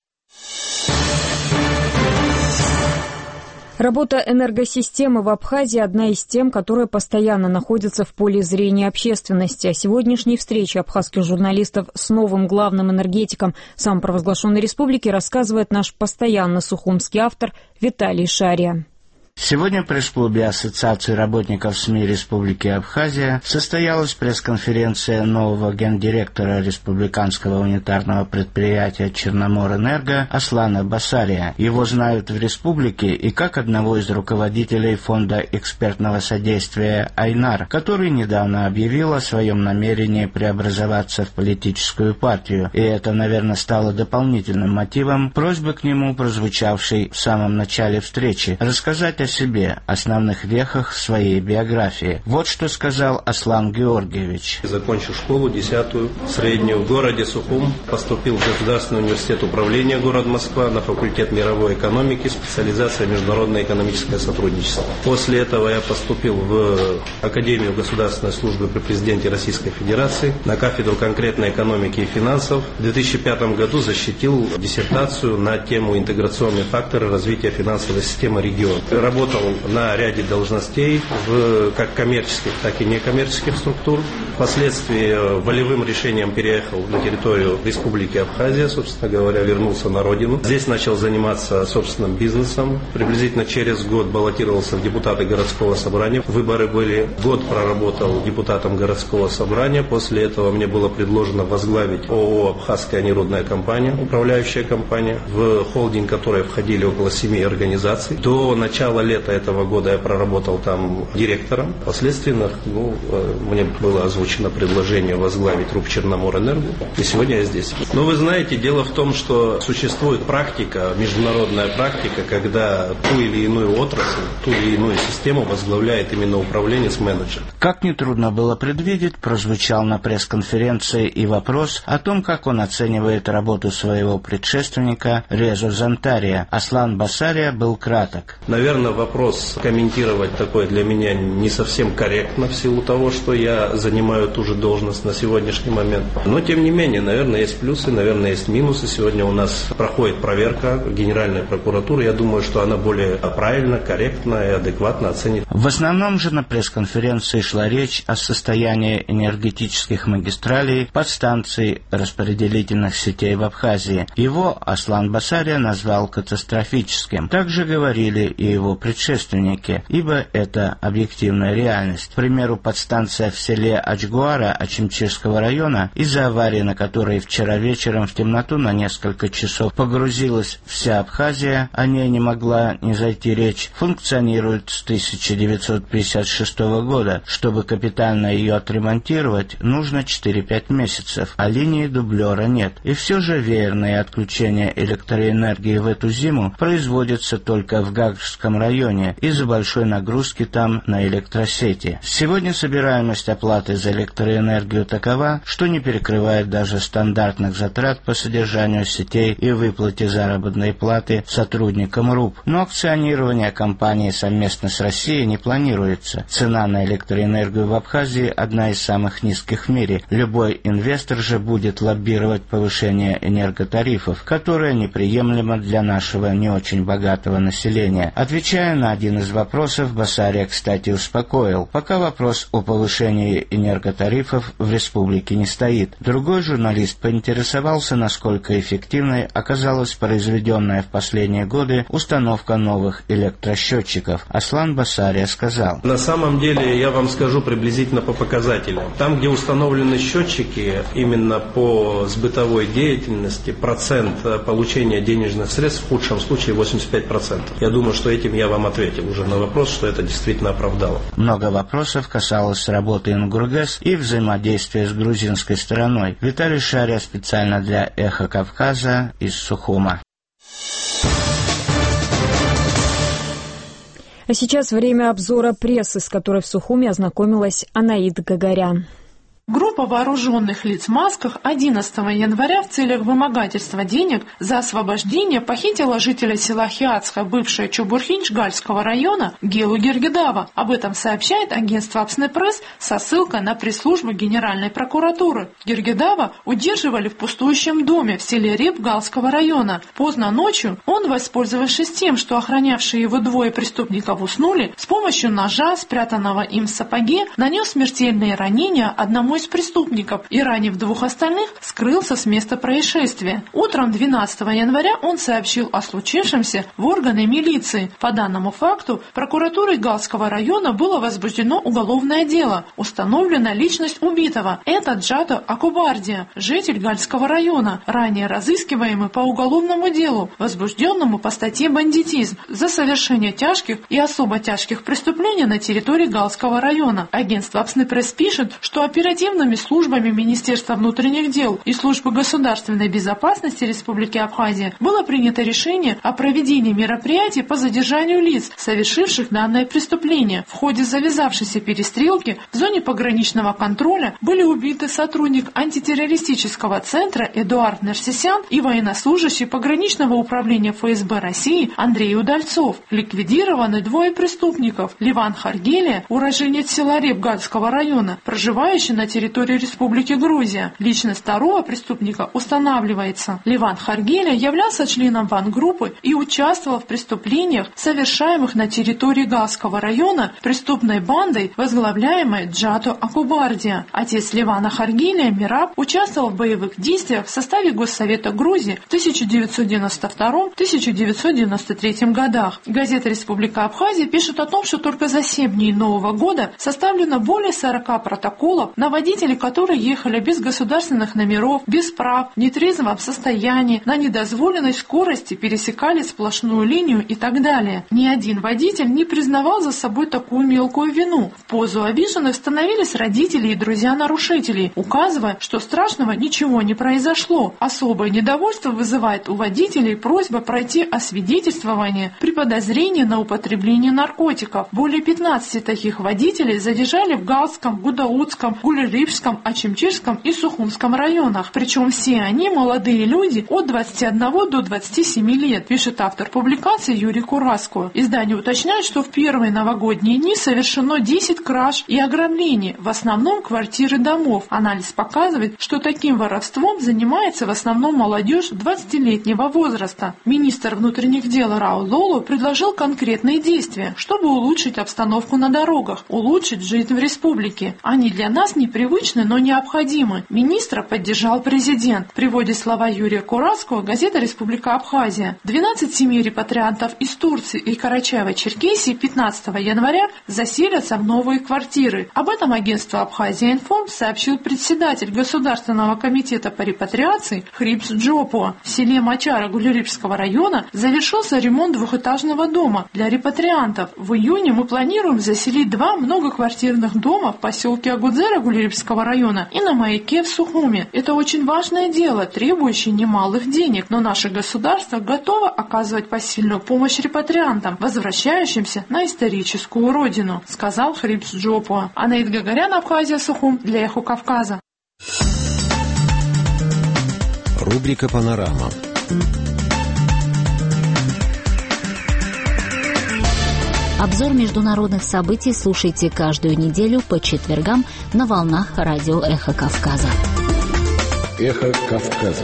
Работа энергосистемы в Абхазии – одна из тем, которые постоянно находятся в поле зрения общественности. О сегодняшней встрече абхазских журналистов с новым главным энергетиком самопровозглашенной республики рассказывает наш постоянный сухумский автор Виталий Шария. Сегодня в пресс-клубе Ассоциации работников СМИ Республики Абхазия состоялась пресс-конференция нового гендиректора республиканского унитарного предприятия «Черноморэнерго» Аслана Басария. Его знают в республике и как одного из руководителей фонда экспертного содействия «Айнар», который недавно объявил о своем намерении преобразоваться в политическую партию. И это, наверное, стало дополнительным мотивом просьбы к нему, прозвучавшей в самом начале встречи, рассказать о себе, основных вехах своей биографии. Вот что сказал Аслан Георгиевич. Закончил школу 10-ю, среднюю в городе Сухум, поступил в Государственный университет управления города Москва на факультет мировой экономики, специализация международное экономическое сотрудничество. После этого я поступил в Академию государственной службы при президенте Российской Федерации на кафедру конкретной экономики и финансов. В 2005 году защитил диссертацию на тему интеграционные факторы развития финансовой системы региона. работал на ряде должностей, как коммерческих, так и некоммерческих структур. Впоследствии волевым решением переехал на территорию Республики Абхазия, собственно говоря, вернулся на родину. Здесь начал заниматься собственным бизнесом. Приблизительно через год баллотировался в депутаты городского собрания. Выборы были, год проработал депутатом городского собрания. После этого мне было предложено возглавить ООО «Абхазская нерудная компания», управляющая компания, в холдинг которой входили около 7 организаций. До начала лета этого года я проработал там директором. Впоследствии мне было озвучено предложение возглавить РУП «Черноморэнерго», и сегодня я здесь. Но вы знаете, дело в том, что существует практика, международная практика, когда ту или иную отрасль, ту или иную систему возглавляет именно управленец-менеджер. Как нетрудно было предвидеть, прозвучал на пресс-конференции и вопрос о том, как он оценивает работу своего предшественника Резо Зантария. Аслан Басария был краток. Наверное, вопрос комментировать такой для меня не совсем корректно в силу того, что я занимаю ту же должность на сегодняшний момент. Но, тем не менее, наверное, есть плюсы, наверное, есть минусы. Сегодня у нас проходит проверка Генеральной прокуратуры. Я думаю, что она более правильно, корректно и адекватно оценит. В основном же на пресс-конференции шла речь о состоянии энергетических магистралей, подстанций, распределительных сетей в Абхазии. Его Аслан Басария назвал катастрофическим. Также говорили и его предшественники, ибо это объективная реальность. К примеру, подстанция в селе Ачгуара Ачимчирского района, из-за аварии, на которой вчера вечером в темноту на несколько часов погрузилась вся Абхазия, о ней не могла не зайти речь, функционирует с 1956 года. Чтобы капитально ее отремонтировать, нужно 4-5 месяцев, а линии дублера нет. И все же веерные отключения электроэнергии в эту зиму производятся только в Гагрском районе из-за большой нагрузки там на электросети. Сегодня собираемость оплаты за электроэнергию такова, что не перекрывает даже стандартных затрат по содержанию сетей и выплате заработной платы сотрудникам РУП. Но акционирование компании совместно с Россией не планируется. Цена на электроэнергию в Абхазии одна из самых низких в мире. Любой инвестор же будет лоббировать повышение энерготарифов, которое неприемлемо для нашего не очень богатого населения. Отвечая на один из вопросов, Басария, кстати, успокоил: пока вопрос о повышении энерготарифов в республике не стоит. Другой журналист поинтересовался, насколько эффективной оказалась произведенная в последние годы установка новых электросчетчиков. Аслан Басария сказал: на самом деле, я вам скажу приблизительно по показателям. Там, где установлены счетчики, именно по сбытовой деятельности, процент получения денежных средств в худшем случае 85%. Я думаю, что этим я вам ответил уже на вопрос, что это действительно оправдало. Много вопросов касалось работы НГУРГЭС и взаимодействия с грузинской стороной. Виталий Шария специально для «Эхо Кавказа» из Сухума. А сейчас время обзора прессы, с которой в Сухуме ознакомилась Анаид Гагарян. Группа вооруженных лиц в масках 11 января в целях вымогательства денег за освобождение похитила жителя села Хиацха, бывшая Чубурхинч Гальского района, Гелу Гергедава. Об этом сообщает агентство Апснепресс со ссылкой на пресс-службу Генеральной прокуратуры. Гергедава удерживали в пустующем доме в селе Реп Галского района. Поздно ночью он, воспользовавшись тем, что охранявшие его двое преступников уснули, с помощью ножа, спрятанного им в сапоге, нанес смертельные ранения одному из преступников и, ранив двух остальных, скрылся с места происшествия. Утром 12 января он сообщил о случившемся в органы милиции. По данному факту прокуратурой Галского района было возбуждено уголовное дело. Установлена личность убитого. Это Джато Акубардия, житель Гальского района, ранее разыскиваемый по уголовному делу, возбужденному по статье «Бандитизм» за совершение тяжких и особо тяжких преступлений на территории Галского района. Агентство Апснепресс пишет, что оперативными службами Министерства внутренних дел и Службы государственной безопасности Республики Абхазия было принято решение о проведении мероприятий по задержанию лиц, совершивших данное преступление. В ходе завязавшейся перестрелки в зоне пограничного контроля были убиты сотрудник антитеррористического центра Эдуард Нерсисян и военнослужащий пограничного управления ФСБ России Андрей Удальцов. Ликвидированы двое преступников: Ливан Харгелия, уроженец села Реп Гальского района, проживающий на территории Республики Грузия. Личность второго преступника устанавливается. Леван Харгеля являлся членом ван-группы и участвовал в преступлениях, совершаемых на территории Галского района преступной бандой, возглавляемой Джато Акубардия. Отец Левана Харгеля, Мираб, участвовал в боевых действиях в составе Госсовета Грузии в 1992-1993 годах. Газета «Республика Абхазия» пишет о том, что только за 7 дней Нового года составлено более 40 протоколов на водителей, которые ехали без государственных номеров, без прав, в нетрезвом состоянии, на недозволенной скорости, пересекали сплошную линию и так далее. Ни один водитель не признавал за собой такую мелкую вину. В позу обиженных становились родители и друзья нарушителей, указывая, что страшного ничего не произошло. Особое недовольство вызывает у водителей просьба пройти освидетельствование при подозрении на употребление наркотиков. Более 15 таких водителей задержали в Галском, Гудаутском, Гулерипском, Ачимчирском и Сухумском районах. Причем все они молодые люди от 21 до 27 лет, пишет автор публикации Юрий Кураско. Издание уточняет, что в первые новогодние дни совершено 10 краж и ограблений, в основном квартир и домов. Анализ показывает, что таким воровством занимается в основном молодежь 20-летнего возраста. Министр внутренних дел Рауль Лоло предложил конкретные действия, чтобы улучшить обстановку на дорогах, улучшить жизнь в республике. Они для нас непривычны, но необходимы. Министра поддержал президент. Приводит слова Юрия Кураско, газета «Республика Абхазия». 12 семей репатриантов из Турции и Карачаево-Черкесии 15 января заселятся в новые квартиры. Об этом агентство «Абхазия-Информ» сообщил председатель Государственного комитета по репатриации Хрипс Джопо. В селе Мачара Гулерипского района завершился ремонт двухэтажного дома для репатриантов. В июне мы планируем заселить 2 многоквартирных дома в поселке Агудзера Гулерипского района и на Маяке в Сухуме. Это очень важное дело, требующее немалых денег, но наше государство готово оказывать посильную помощь репатриантам, возвращающимся на историческую родину, сказал Хрипс Джопо. Анаид Гагарян, Абхазия, Сухум, для Эхо Кавказа. Рубрика «Панорама». Обзор международных событий слушайте каждую неделю по четвергам на волнах радио «Эхо Кавказа». «Эхо Кавказа».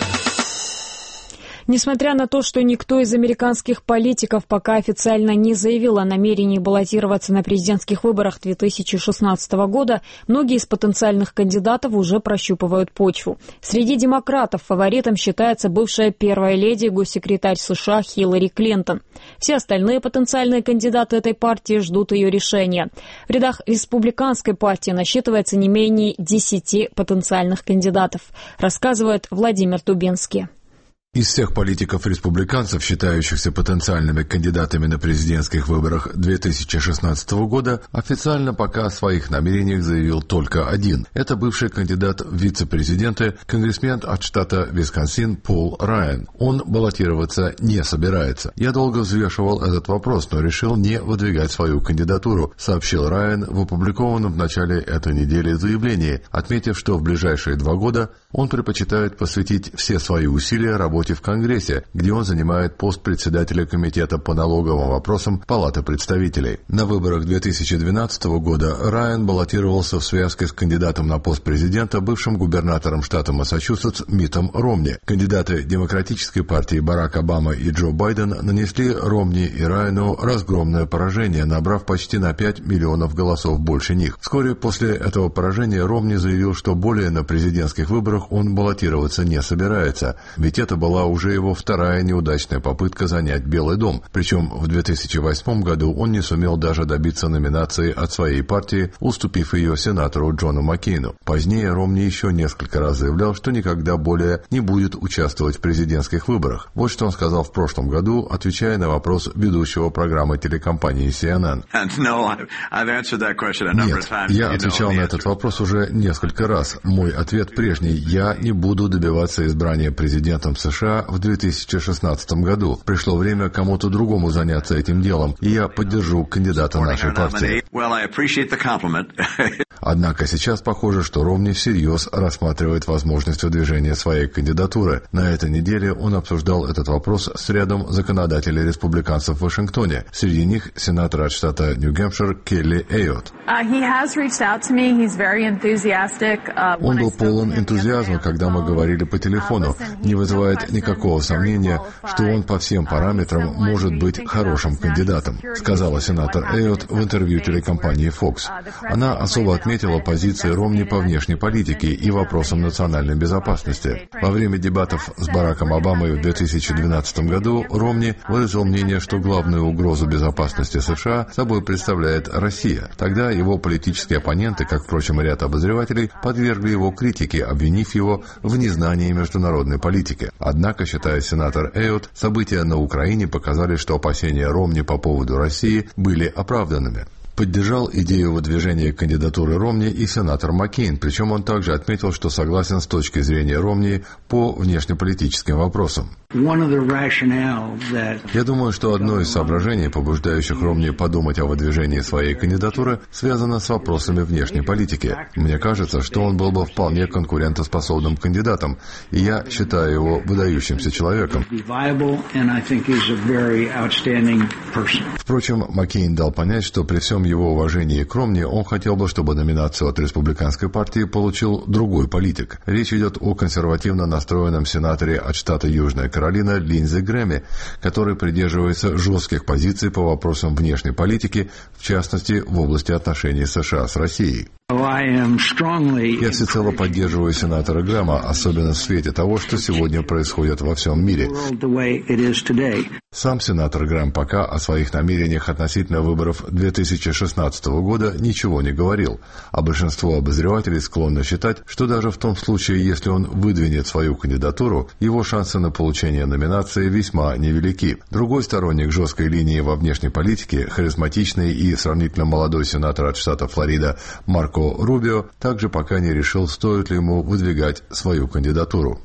Несмотря на то, что никто из американских политиков пока официально не заявил о намерении баллотироваться на президентских выборах 2016 года, многие из потенциальных кандидатов уже прощупывают почву. Среди демократов фаворитом считается бывшая первая леди и госсекретарь США Хиллари Клинтон. Все остальные потенциальные кандидаты этой партии ждут ее решения. В рядах республиканской партии насчитывается не менее 10 потенциальных кандидатов, рассказывает Владимир Дубинский. Из всех политиков-республиканцев, считающихся потенциальными кандидатами на президентских выборах 2016 года, официально пока о своих намерениях заявил только один. Это бывший кандидат в вице-президенты, конгрессмен от штата Висконсин Пол Райан. Он баллотироваться не собирается. «Я долго взвешивал этот вопрос, но решил не выдвигать свою кандидатуру», сообщил Райан в опубликованном в начале этой недели заявлении, отметив, что в ближайшие 2 года он предпочитает посвятить все свои усилия работе в Конгрессе, где он занимает пост председателя Комитета по налоговым вопросам Палаты представителей. На выборах 2012 года Райан баллотировался в связке с кандидатом на пост президента, бывшим губернатором штата Массачусетс Миттом Ромни. Кандидаты Демократической партии Барак Обама и Джо Байден нанесли Ромни и Райану разгромное поражение, набрав почти на 5 миллионов голосов больше них. Вскоре после этого поражения Ромни заявил, что более на президентских выборах он баллотироваться не собирается, ведь это была уже его вторая неудачная попытка занять Белый дом. Причем в 2008 году он не сумел даже добиться номинации от своей партии, уступив ее сенатору Джону Маккейну. Позднее Ромни еще несколько раз заявлял, что никогда более не будет участвовать в президентских выборах. Вот что он сказал в прошлом году, отвечая на вопрос ведущего программы телекомпании CNN. Нет, я отвечал на этот вопрос уже несколько раз. Мой ответ прежний. Я не буду добиваться избрания президентом США в 2016 году. Пришло время кому-то другому заняться этим делом, и я поддержу кандидата нашей партии. Однако сейчас похоже, что Ромни всерьез рассматривает возможность выдвижения своей кандидатуры. На этой неделе он обсуждал этот вопрос с рядом законодателей республиканцев в Вашингтоне. Среди них сенатор от штата Нью-Гэмпшир Келли Эйот. Он был полон энтузиазма, когда мы говорили по телефону. Не вызывает никакого сомнения, что он по всем параметрам может быть хорошим кандидатом, сказала сенатор Эйот в интервью телекомпании Fox. Она особо отметила позиции Ромни по внешней политике и вопросам национальной безопасности. Во время дебатов с Бараком Обамой в 2012 году Ромни выразил мнение, что главную угрозу безопасности США собой представляет Россия. Тогда его политические оппоненты, как, впрочем, и ряд обозревателей, подвергли его критике, обвинив его в незнании международной политики. Однако, считает сенатор Эйот, события на Украине показали, что опасения Ромни по поводу России были оправданными. Поддержал идею выдвижения кандидатуры Ромни и сенатор Маккейн, причем он также отметил, что согласен с точки зрения Ромни по внешнеполитическим вопросам. Я думаю, что одно из соображений, побуждающих Ромни подумать о выдвижении своей кандидатуры, связано с вопросами внешней политики. Мне кажется, что он был бы вполне конкурентоспособным кандидатом, и я считаю его выдающимся человеком. Впрочем, Маккейн дал понять, что при всем его уважении к Ромни он хотел бы, чтобы номинацию от республиканской партии получил другой политик. Речь идет о консервативно настроенном сенаторе от штата Южная Каролина Линдзи Грэме, который придерживается жестких позиций по вопросам внешней политики, в частности, в области отношений США с Россией. Я всецело поддерживаю сенатора Грэма, особенно в свете того, что сегодня происходит во всем мире. Сам сенатор Грэм пока о своих намерениях относительно выборов 2016 года ничего не говорил, а большинство обозревателей склонно считать, что даже в том случае, если он выдвинет свою кандидатуру, его шансы на получение номинации весьма невелики. Другой сторонник жесткой линии во внешней политике, харизматичный и сравнительно молодой сенатор от штата Флорида Марко Рубио, также пока не решил, стоит ли ему выдвигать свою кандидатуру.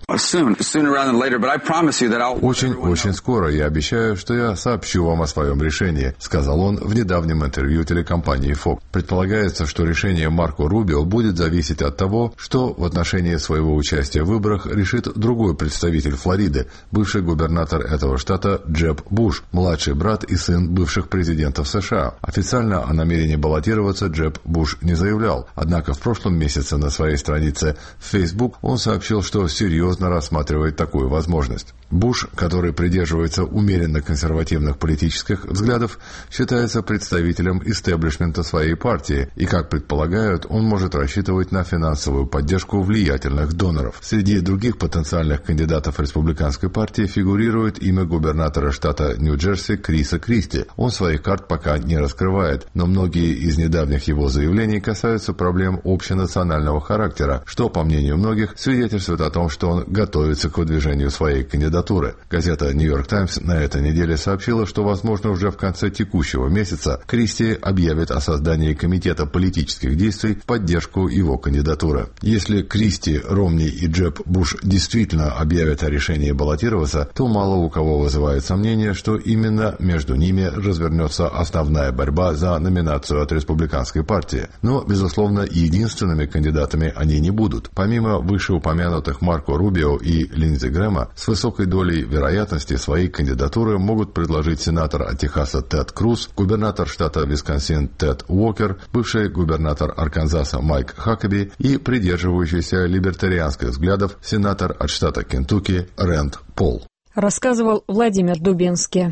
Очень скоро, я обещаю, что я сообщу вам о своем решении, сказал он в недавнем интервью телекомпании Fox. Предполагается, что решение Марко Рубио будет зависеть от того, что в отношении своего участия в выборах решит другой представитель Флориды, бывший губернатор этого штата Джеб Буш, младший брат и сын бывших президентов США. Официально о намерении баллотироваться Джеб Буш не заявлял, однако в прошлом месяце на своей странице в Facebook он сообщил, что серьезно рассматривает такую возможность. Буш, который придерживается умеренно консервативных политических взглядов, считается представителем истеблишмента своей партии, и, как предполагают, он может рассчитывать на финансовую поддержку влиятельных доноров. Среди других потенциальных кандидатов республиканской партии фигурирует имя губернатора штата Нью-Джерси Криса Кристи. Он своих карт пока не раскрывает, но многие из недавних его заявлений касаются проблем общенационального характера, что, по мнению многих, свидетельствует о том, что он готовится к выдвижению своей кандидатуры. Газета «Нью-Йорк Таймс» на этой неделе сообщила, что, возможно, уже в конце текущего месяца Кристи объявит о создании комитета политических действий в поддержку его кандидатуры. Если Кристи, Ромни и Джеб Буш действительно объявят о решении баллотироваться, то мало у кого вызывает сомнение, что именно между ними развернется основная борьба за номинацию от республиканской партии. Но, безусловно, единственными кандидатами они не будут. Помимо вышеупомянутых Марко Рубио и Линдзи Грэма, с высокой долей вероятности свои кандидатуры могут предложить сенатор от Техаса Тед Круз, губернатор штата Висконсин Тед Уокер, бывший губернатор Арканзаса Майк Хакаби и придерживающийся либертарианских взглядов сенатор от штата Кентукки Рэнд Пол. Рассказывал Владимир Дубинский.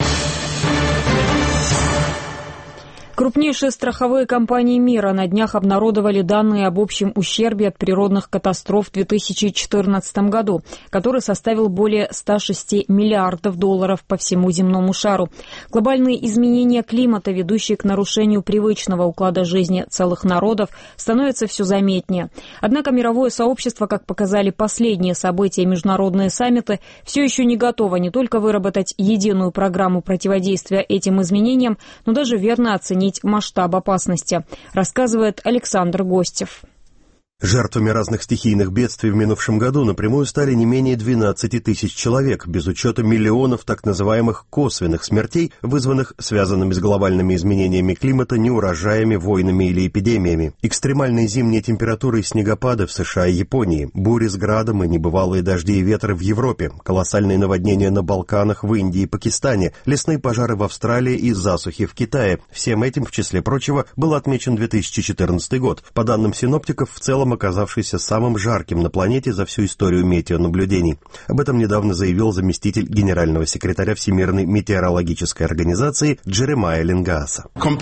Крупнейшие страховые компании мира на днях обнародовали данные об общем ущербе от природных катастроф в 2014 году, который составил более 106 миллиардов долларов по всему земному шару. Глобальные изменения климата, ведущие к нарушению привычного уклада жизни целых народов, становятся все заметнее. Однако мировое сообщество, как показали последние события и международные саммиты, все еще не готово не только выработать единую программу противодействия этим изменениям, но даже верно оценить масштаб опасности, рассказывает Александр Гостев. Жертвами разных стихийных бедствий в минувшем году напрямую стали не менее 12 тысяч человек, без учета миллионов так называемых косвенных смертей, вызванных связанными с глобальными изменениями климата, неурожаями, войнами или эпидемиями. Экстремальные зимние температуры и снегопады в США и Японии, бури с градом и небывалые дожди и ветры в Европе, колоссальные наводнения на Балканах, в Индии и Пакистане, лесные пожары в Австралии и засухи в Китае. Всем этим, в числе прочего, был отмечен 2014 год. По данным синоптиков, в целом оказавшийся самым жарким на планете за всю историю метеонаблюдений. Об этом недавно заявил заместитель генерального секретаря Всемирной метеорологической организации Джеремайя Лингааса.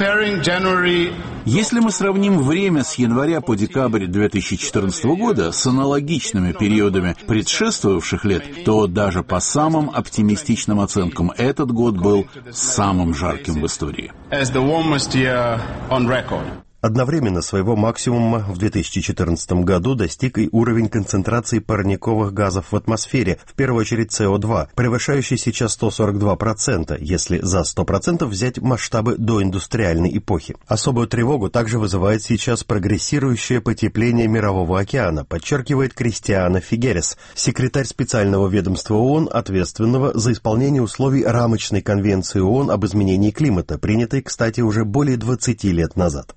Если мы сравним время с января по декабрь 2014 года с аналогичными периодами предшествовавших лет, то даже по самым оптимистичным оценкам этот год был самым жарким в истории. Одновременно своего максимума в 2014 году достиг и уровень концентрации парниковых газов в атмосфере, в первую очередь СО2, превышающий сейчас 142%, если за 100% взять масштабы доиндустриальной эпохи. Особую тревогу также вызывает сейчас прогрессирующее потепление Мирового океана, подчеркивает Кристиана Фигерес, секретарь специального ведомства ООН, ответственного за исполнение условий рамочной конвенции ООН об изменении климата, принятой, кстати, уже более 20 лет назад.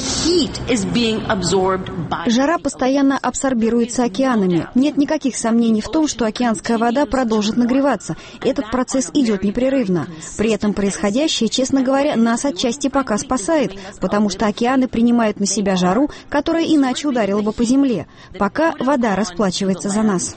Жара постоянно абсорбируется океанами. Нет никаких сомнений в том, что океанская вода продолжит нагреваться. Этот процесс идет непрерывно. При этом происходящее, честно говоря, нас отчасти пока спасает, потому что океаны принимают на себя жару, которая иначе ударила бы по земле. Пока вода расплачивается за нас.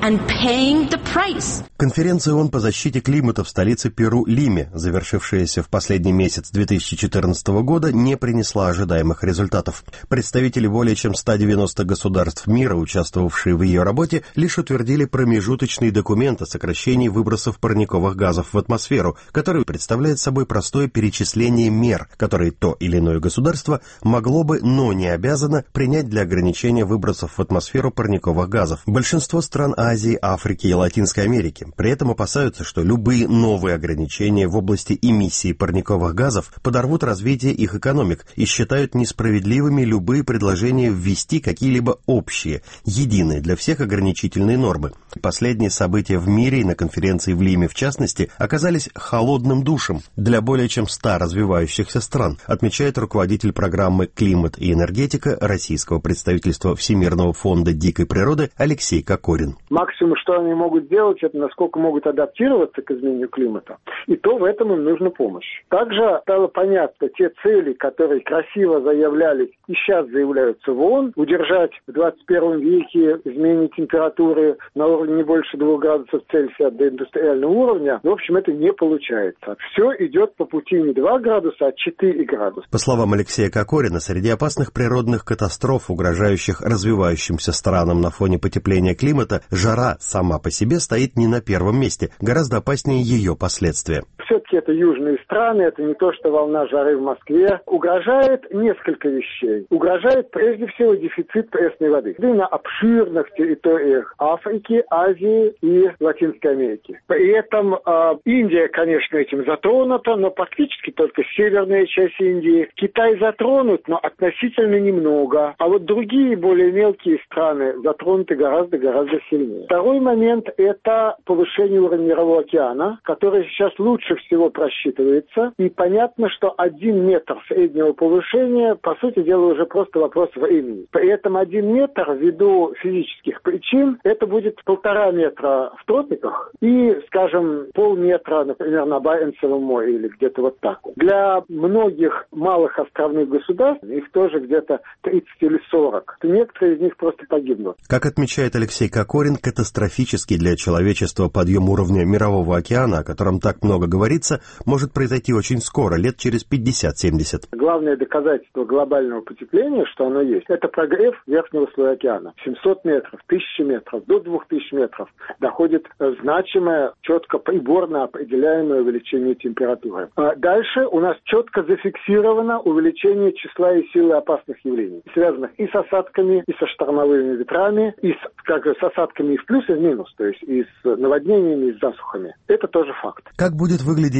Конференция ООН по защите климата в столице Перу Лиме, завершившаяся в последний месяц 2014 года, не принесла ожидаемых результатов. Представители более чем 190 государств мира, участвовавшие в ее работе, лишь утвердили промежуточный документ о сокращении выбросов парниковых газов в атмосферу, который представляет собой простое перечисление мер, которые то или иное государство могло бы, но не обязано, принять для ограничения выбросов в атмосферу парниковых газов. Большинство стран Азии, Африки и Латинской Америки при этом опасаются, что любые новые ограничения в области эмиссии парниковых газов подорвут развитие их экономик и считают несправедливыми любые предложения ввести какие-либо общие, единые для всех ограничительные нормы. Последние события в мире и на конференции в Лиме в частности оказались холодным душем для более чем 100 развивающихся стран, отмечает руководитель программы «Климат и энергетика» российского представительства Всемирного фонда дикой природы Алексей Кокорин. Максимум, что они могут сделать, это насколько могут адаптироваться к изменению климата. И то в этом им нужна помощь. Также стало понятно, те цели, которые красиво заявлялись и сейчас заявляются в ООН, удержать в 21 веке изменение температуры на уровне не больше 2 градусов Цельсия до индустриального уровня, в общем, это не получается. Все идет по пути не 2 градуса, а 4 градуса. По словам Алексея Кокорина, среди опасных природных катастроф, угрожающих развивающимся странам на фоне потепления климата, жара сама по себе стоит не на первом месте, гораздо опаснее ее последствия. Все-таки это южные страны, это не то, что волна жары в Москве. Угрожает несколько вещей. Угрожает прежде всего дефицит пресной воды. На обширных территориях Африки, Азии и Латинской Америки. При этом Индия, конечно, этим затронута, но практически только северная часть Индии. Китай затронут, но относительно немного. А вот другие, более мелкие страны затронуты гораздо сильнее. Второй момент – это повышение уровня Мирового океана, который сейчас лучше всего просчитывается. И понятно, что 1 метр среднего повышения, по сути дела, уже просто вопрос времени. При этом 1 метр, ввиду физических причин, это будет 1,5 метра в тропиках и, скажем, полметра, например, на Баренцевом море или где-то вот так. Для многих малых островных государств, их тоже где-то 30 или 40. Некоторые из них просто погибнут. Как отмечает Алексей Кокорин, катастрофический для человечества подъем уровня Мирового океана, о котором так много говорится, может произойти очень скоро, лет через 50-70. Главное доказательство глобального потепления, что оно есть, это прогрев верхнего слоя океана. 700 метров, 1000 метров, до 2000 метров доходит значимое, четко приборно определяемое увеличение температуры. Дальше у нас четко зафиксировано увеличение числа и силы опасных явлений, связанных и с осадками, и со штормовыми ветрами, и с осадками и в плюс, и в минус, то есть и с наводнениями, и с засухами. Это тоже факт. Как будет выглядеть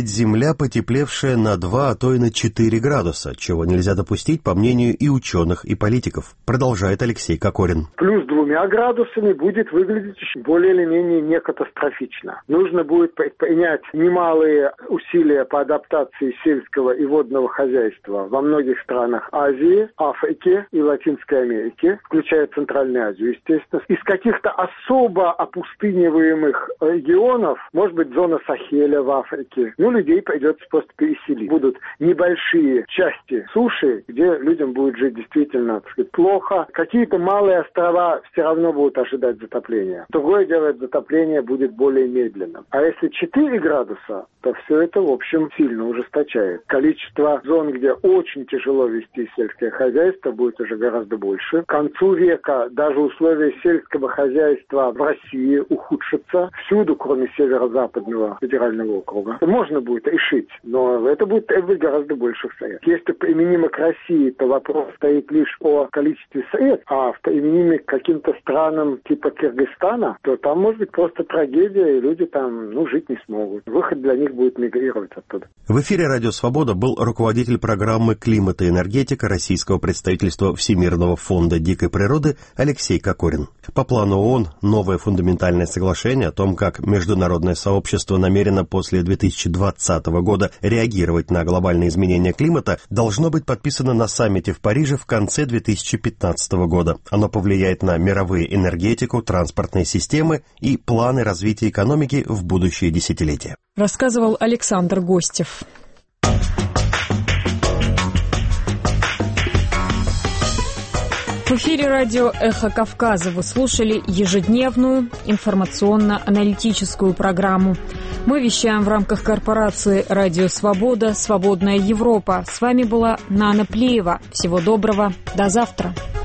ведь Земля потеплевшая на 2, а то и на 4 градуса, чего нельзя допустить, по мнению и ученых, и политиков, продолжает Алексей Кокорин. Плюс 2 градусами будет выглядеть более или менее не катастрофично. Нужно будет принять немалые усилия по адаптации сельского и водного хозяйства во многих странах Азии, Африки и Латинской Америки, включая Центральную Азию, естественно. Из каких-то особо опустыниваемых регионов, может быть, зона Сахеля в Африке, людей придется просто переселить. Будут небольшие части суши, где людям будет жить действительно, так сказать, плохо. Какие-то малые острова все равно будут ожидать затопления. Другое дело, затопление будет более медленным. А если 4 градуса, то все это, в общем, сильно ужесточает. Количество зон, где очень тяжело вести сельское хозяйство, будет уже гораздо больше. К концу века даже условия сельского хозяйства в России ухудшатся. Всюду, кроме северо-западного федерального округа. Можно будет решить, но это будет требовать гораздо больших средств. Если применимо к России, то вопрос стоит лишь о количестве средств, а применимо к каким-то странам типа Кыргызстана, то там может быть просто трагедия, и люди там, жить не смогут. Выход для них будет мигрировать оттуда. В эфире «Радио Свобода» был руководитель программы «Климат и энергетика» российского представительства Всемирного фонда дикой природы Алексей Кокорин. По плану ООН, новое фундаментальное соглашение о том, как международное сообщество намерено после 2020 года реагировать на глобальные изменения климата, должно быть подписано на саммите в Париже в конце 2015 года. Оно повлияет на мировую энергетику, транспортные системы и планы развития экономики в будущие десятилетия. Рассказывал Александр Гостев. В эфире радио «Эхо Кавказа» вы слушали ежедневную информационно-аналитическую программу. Мы вещаем в рамках корпорации «Радио Свобода. Свободная Европа». С вами была Нана Плиева. Всего доброго. До завтра.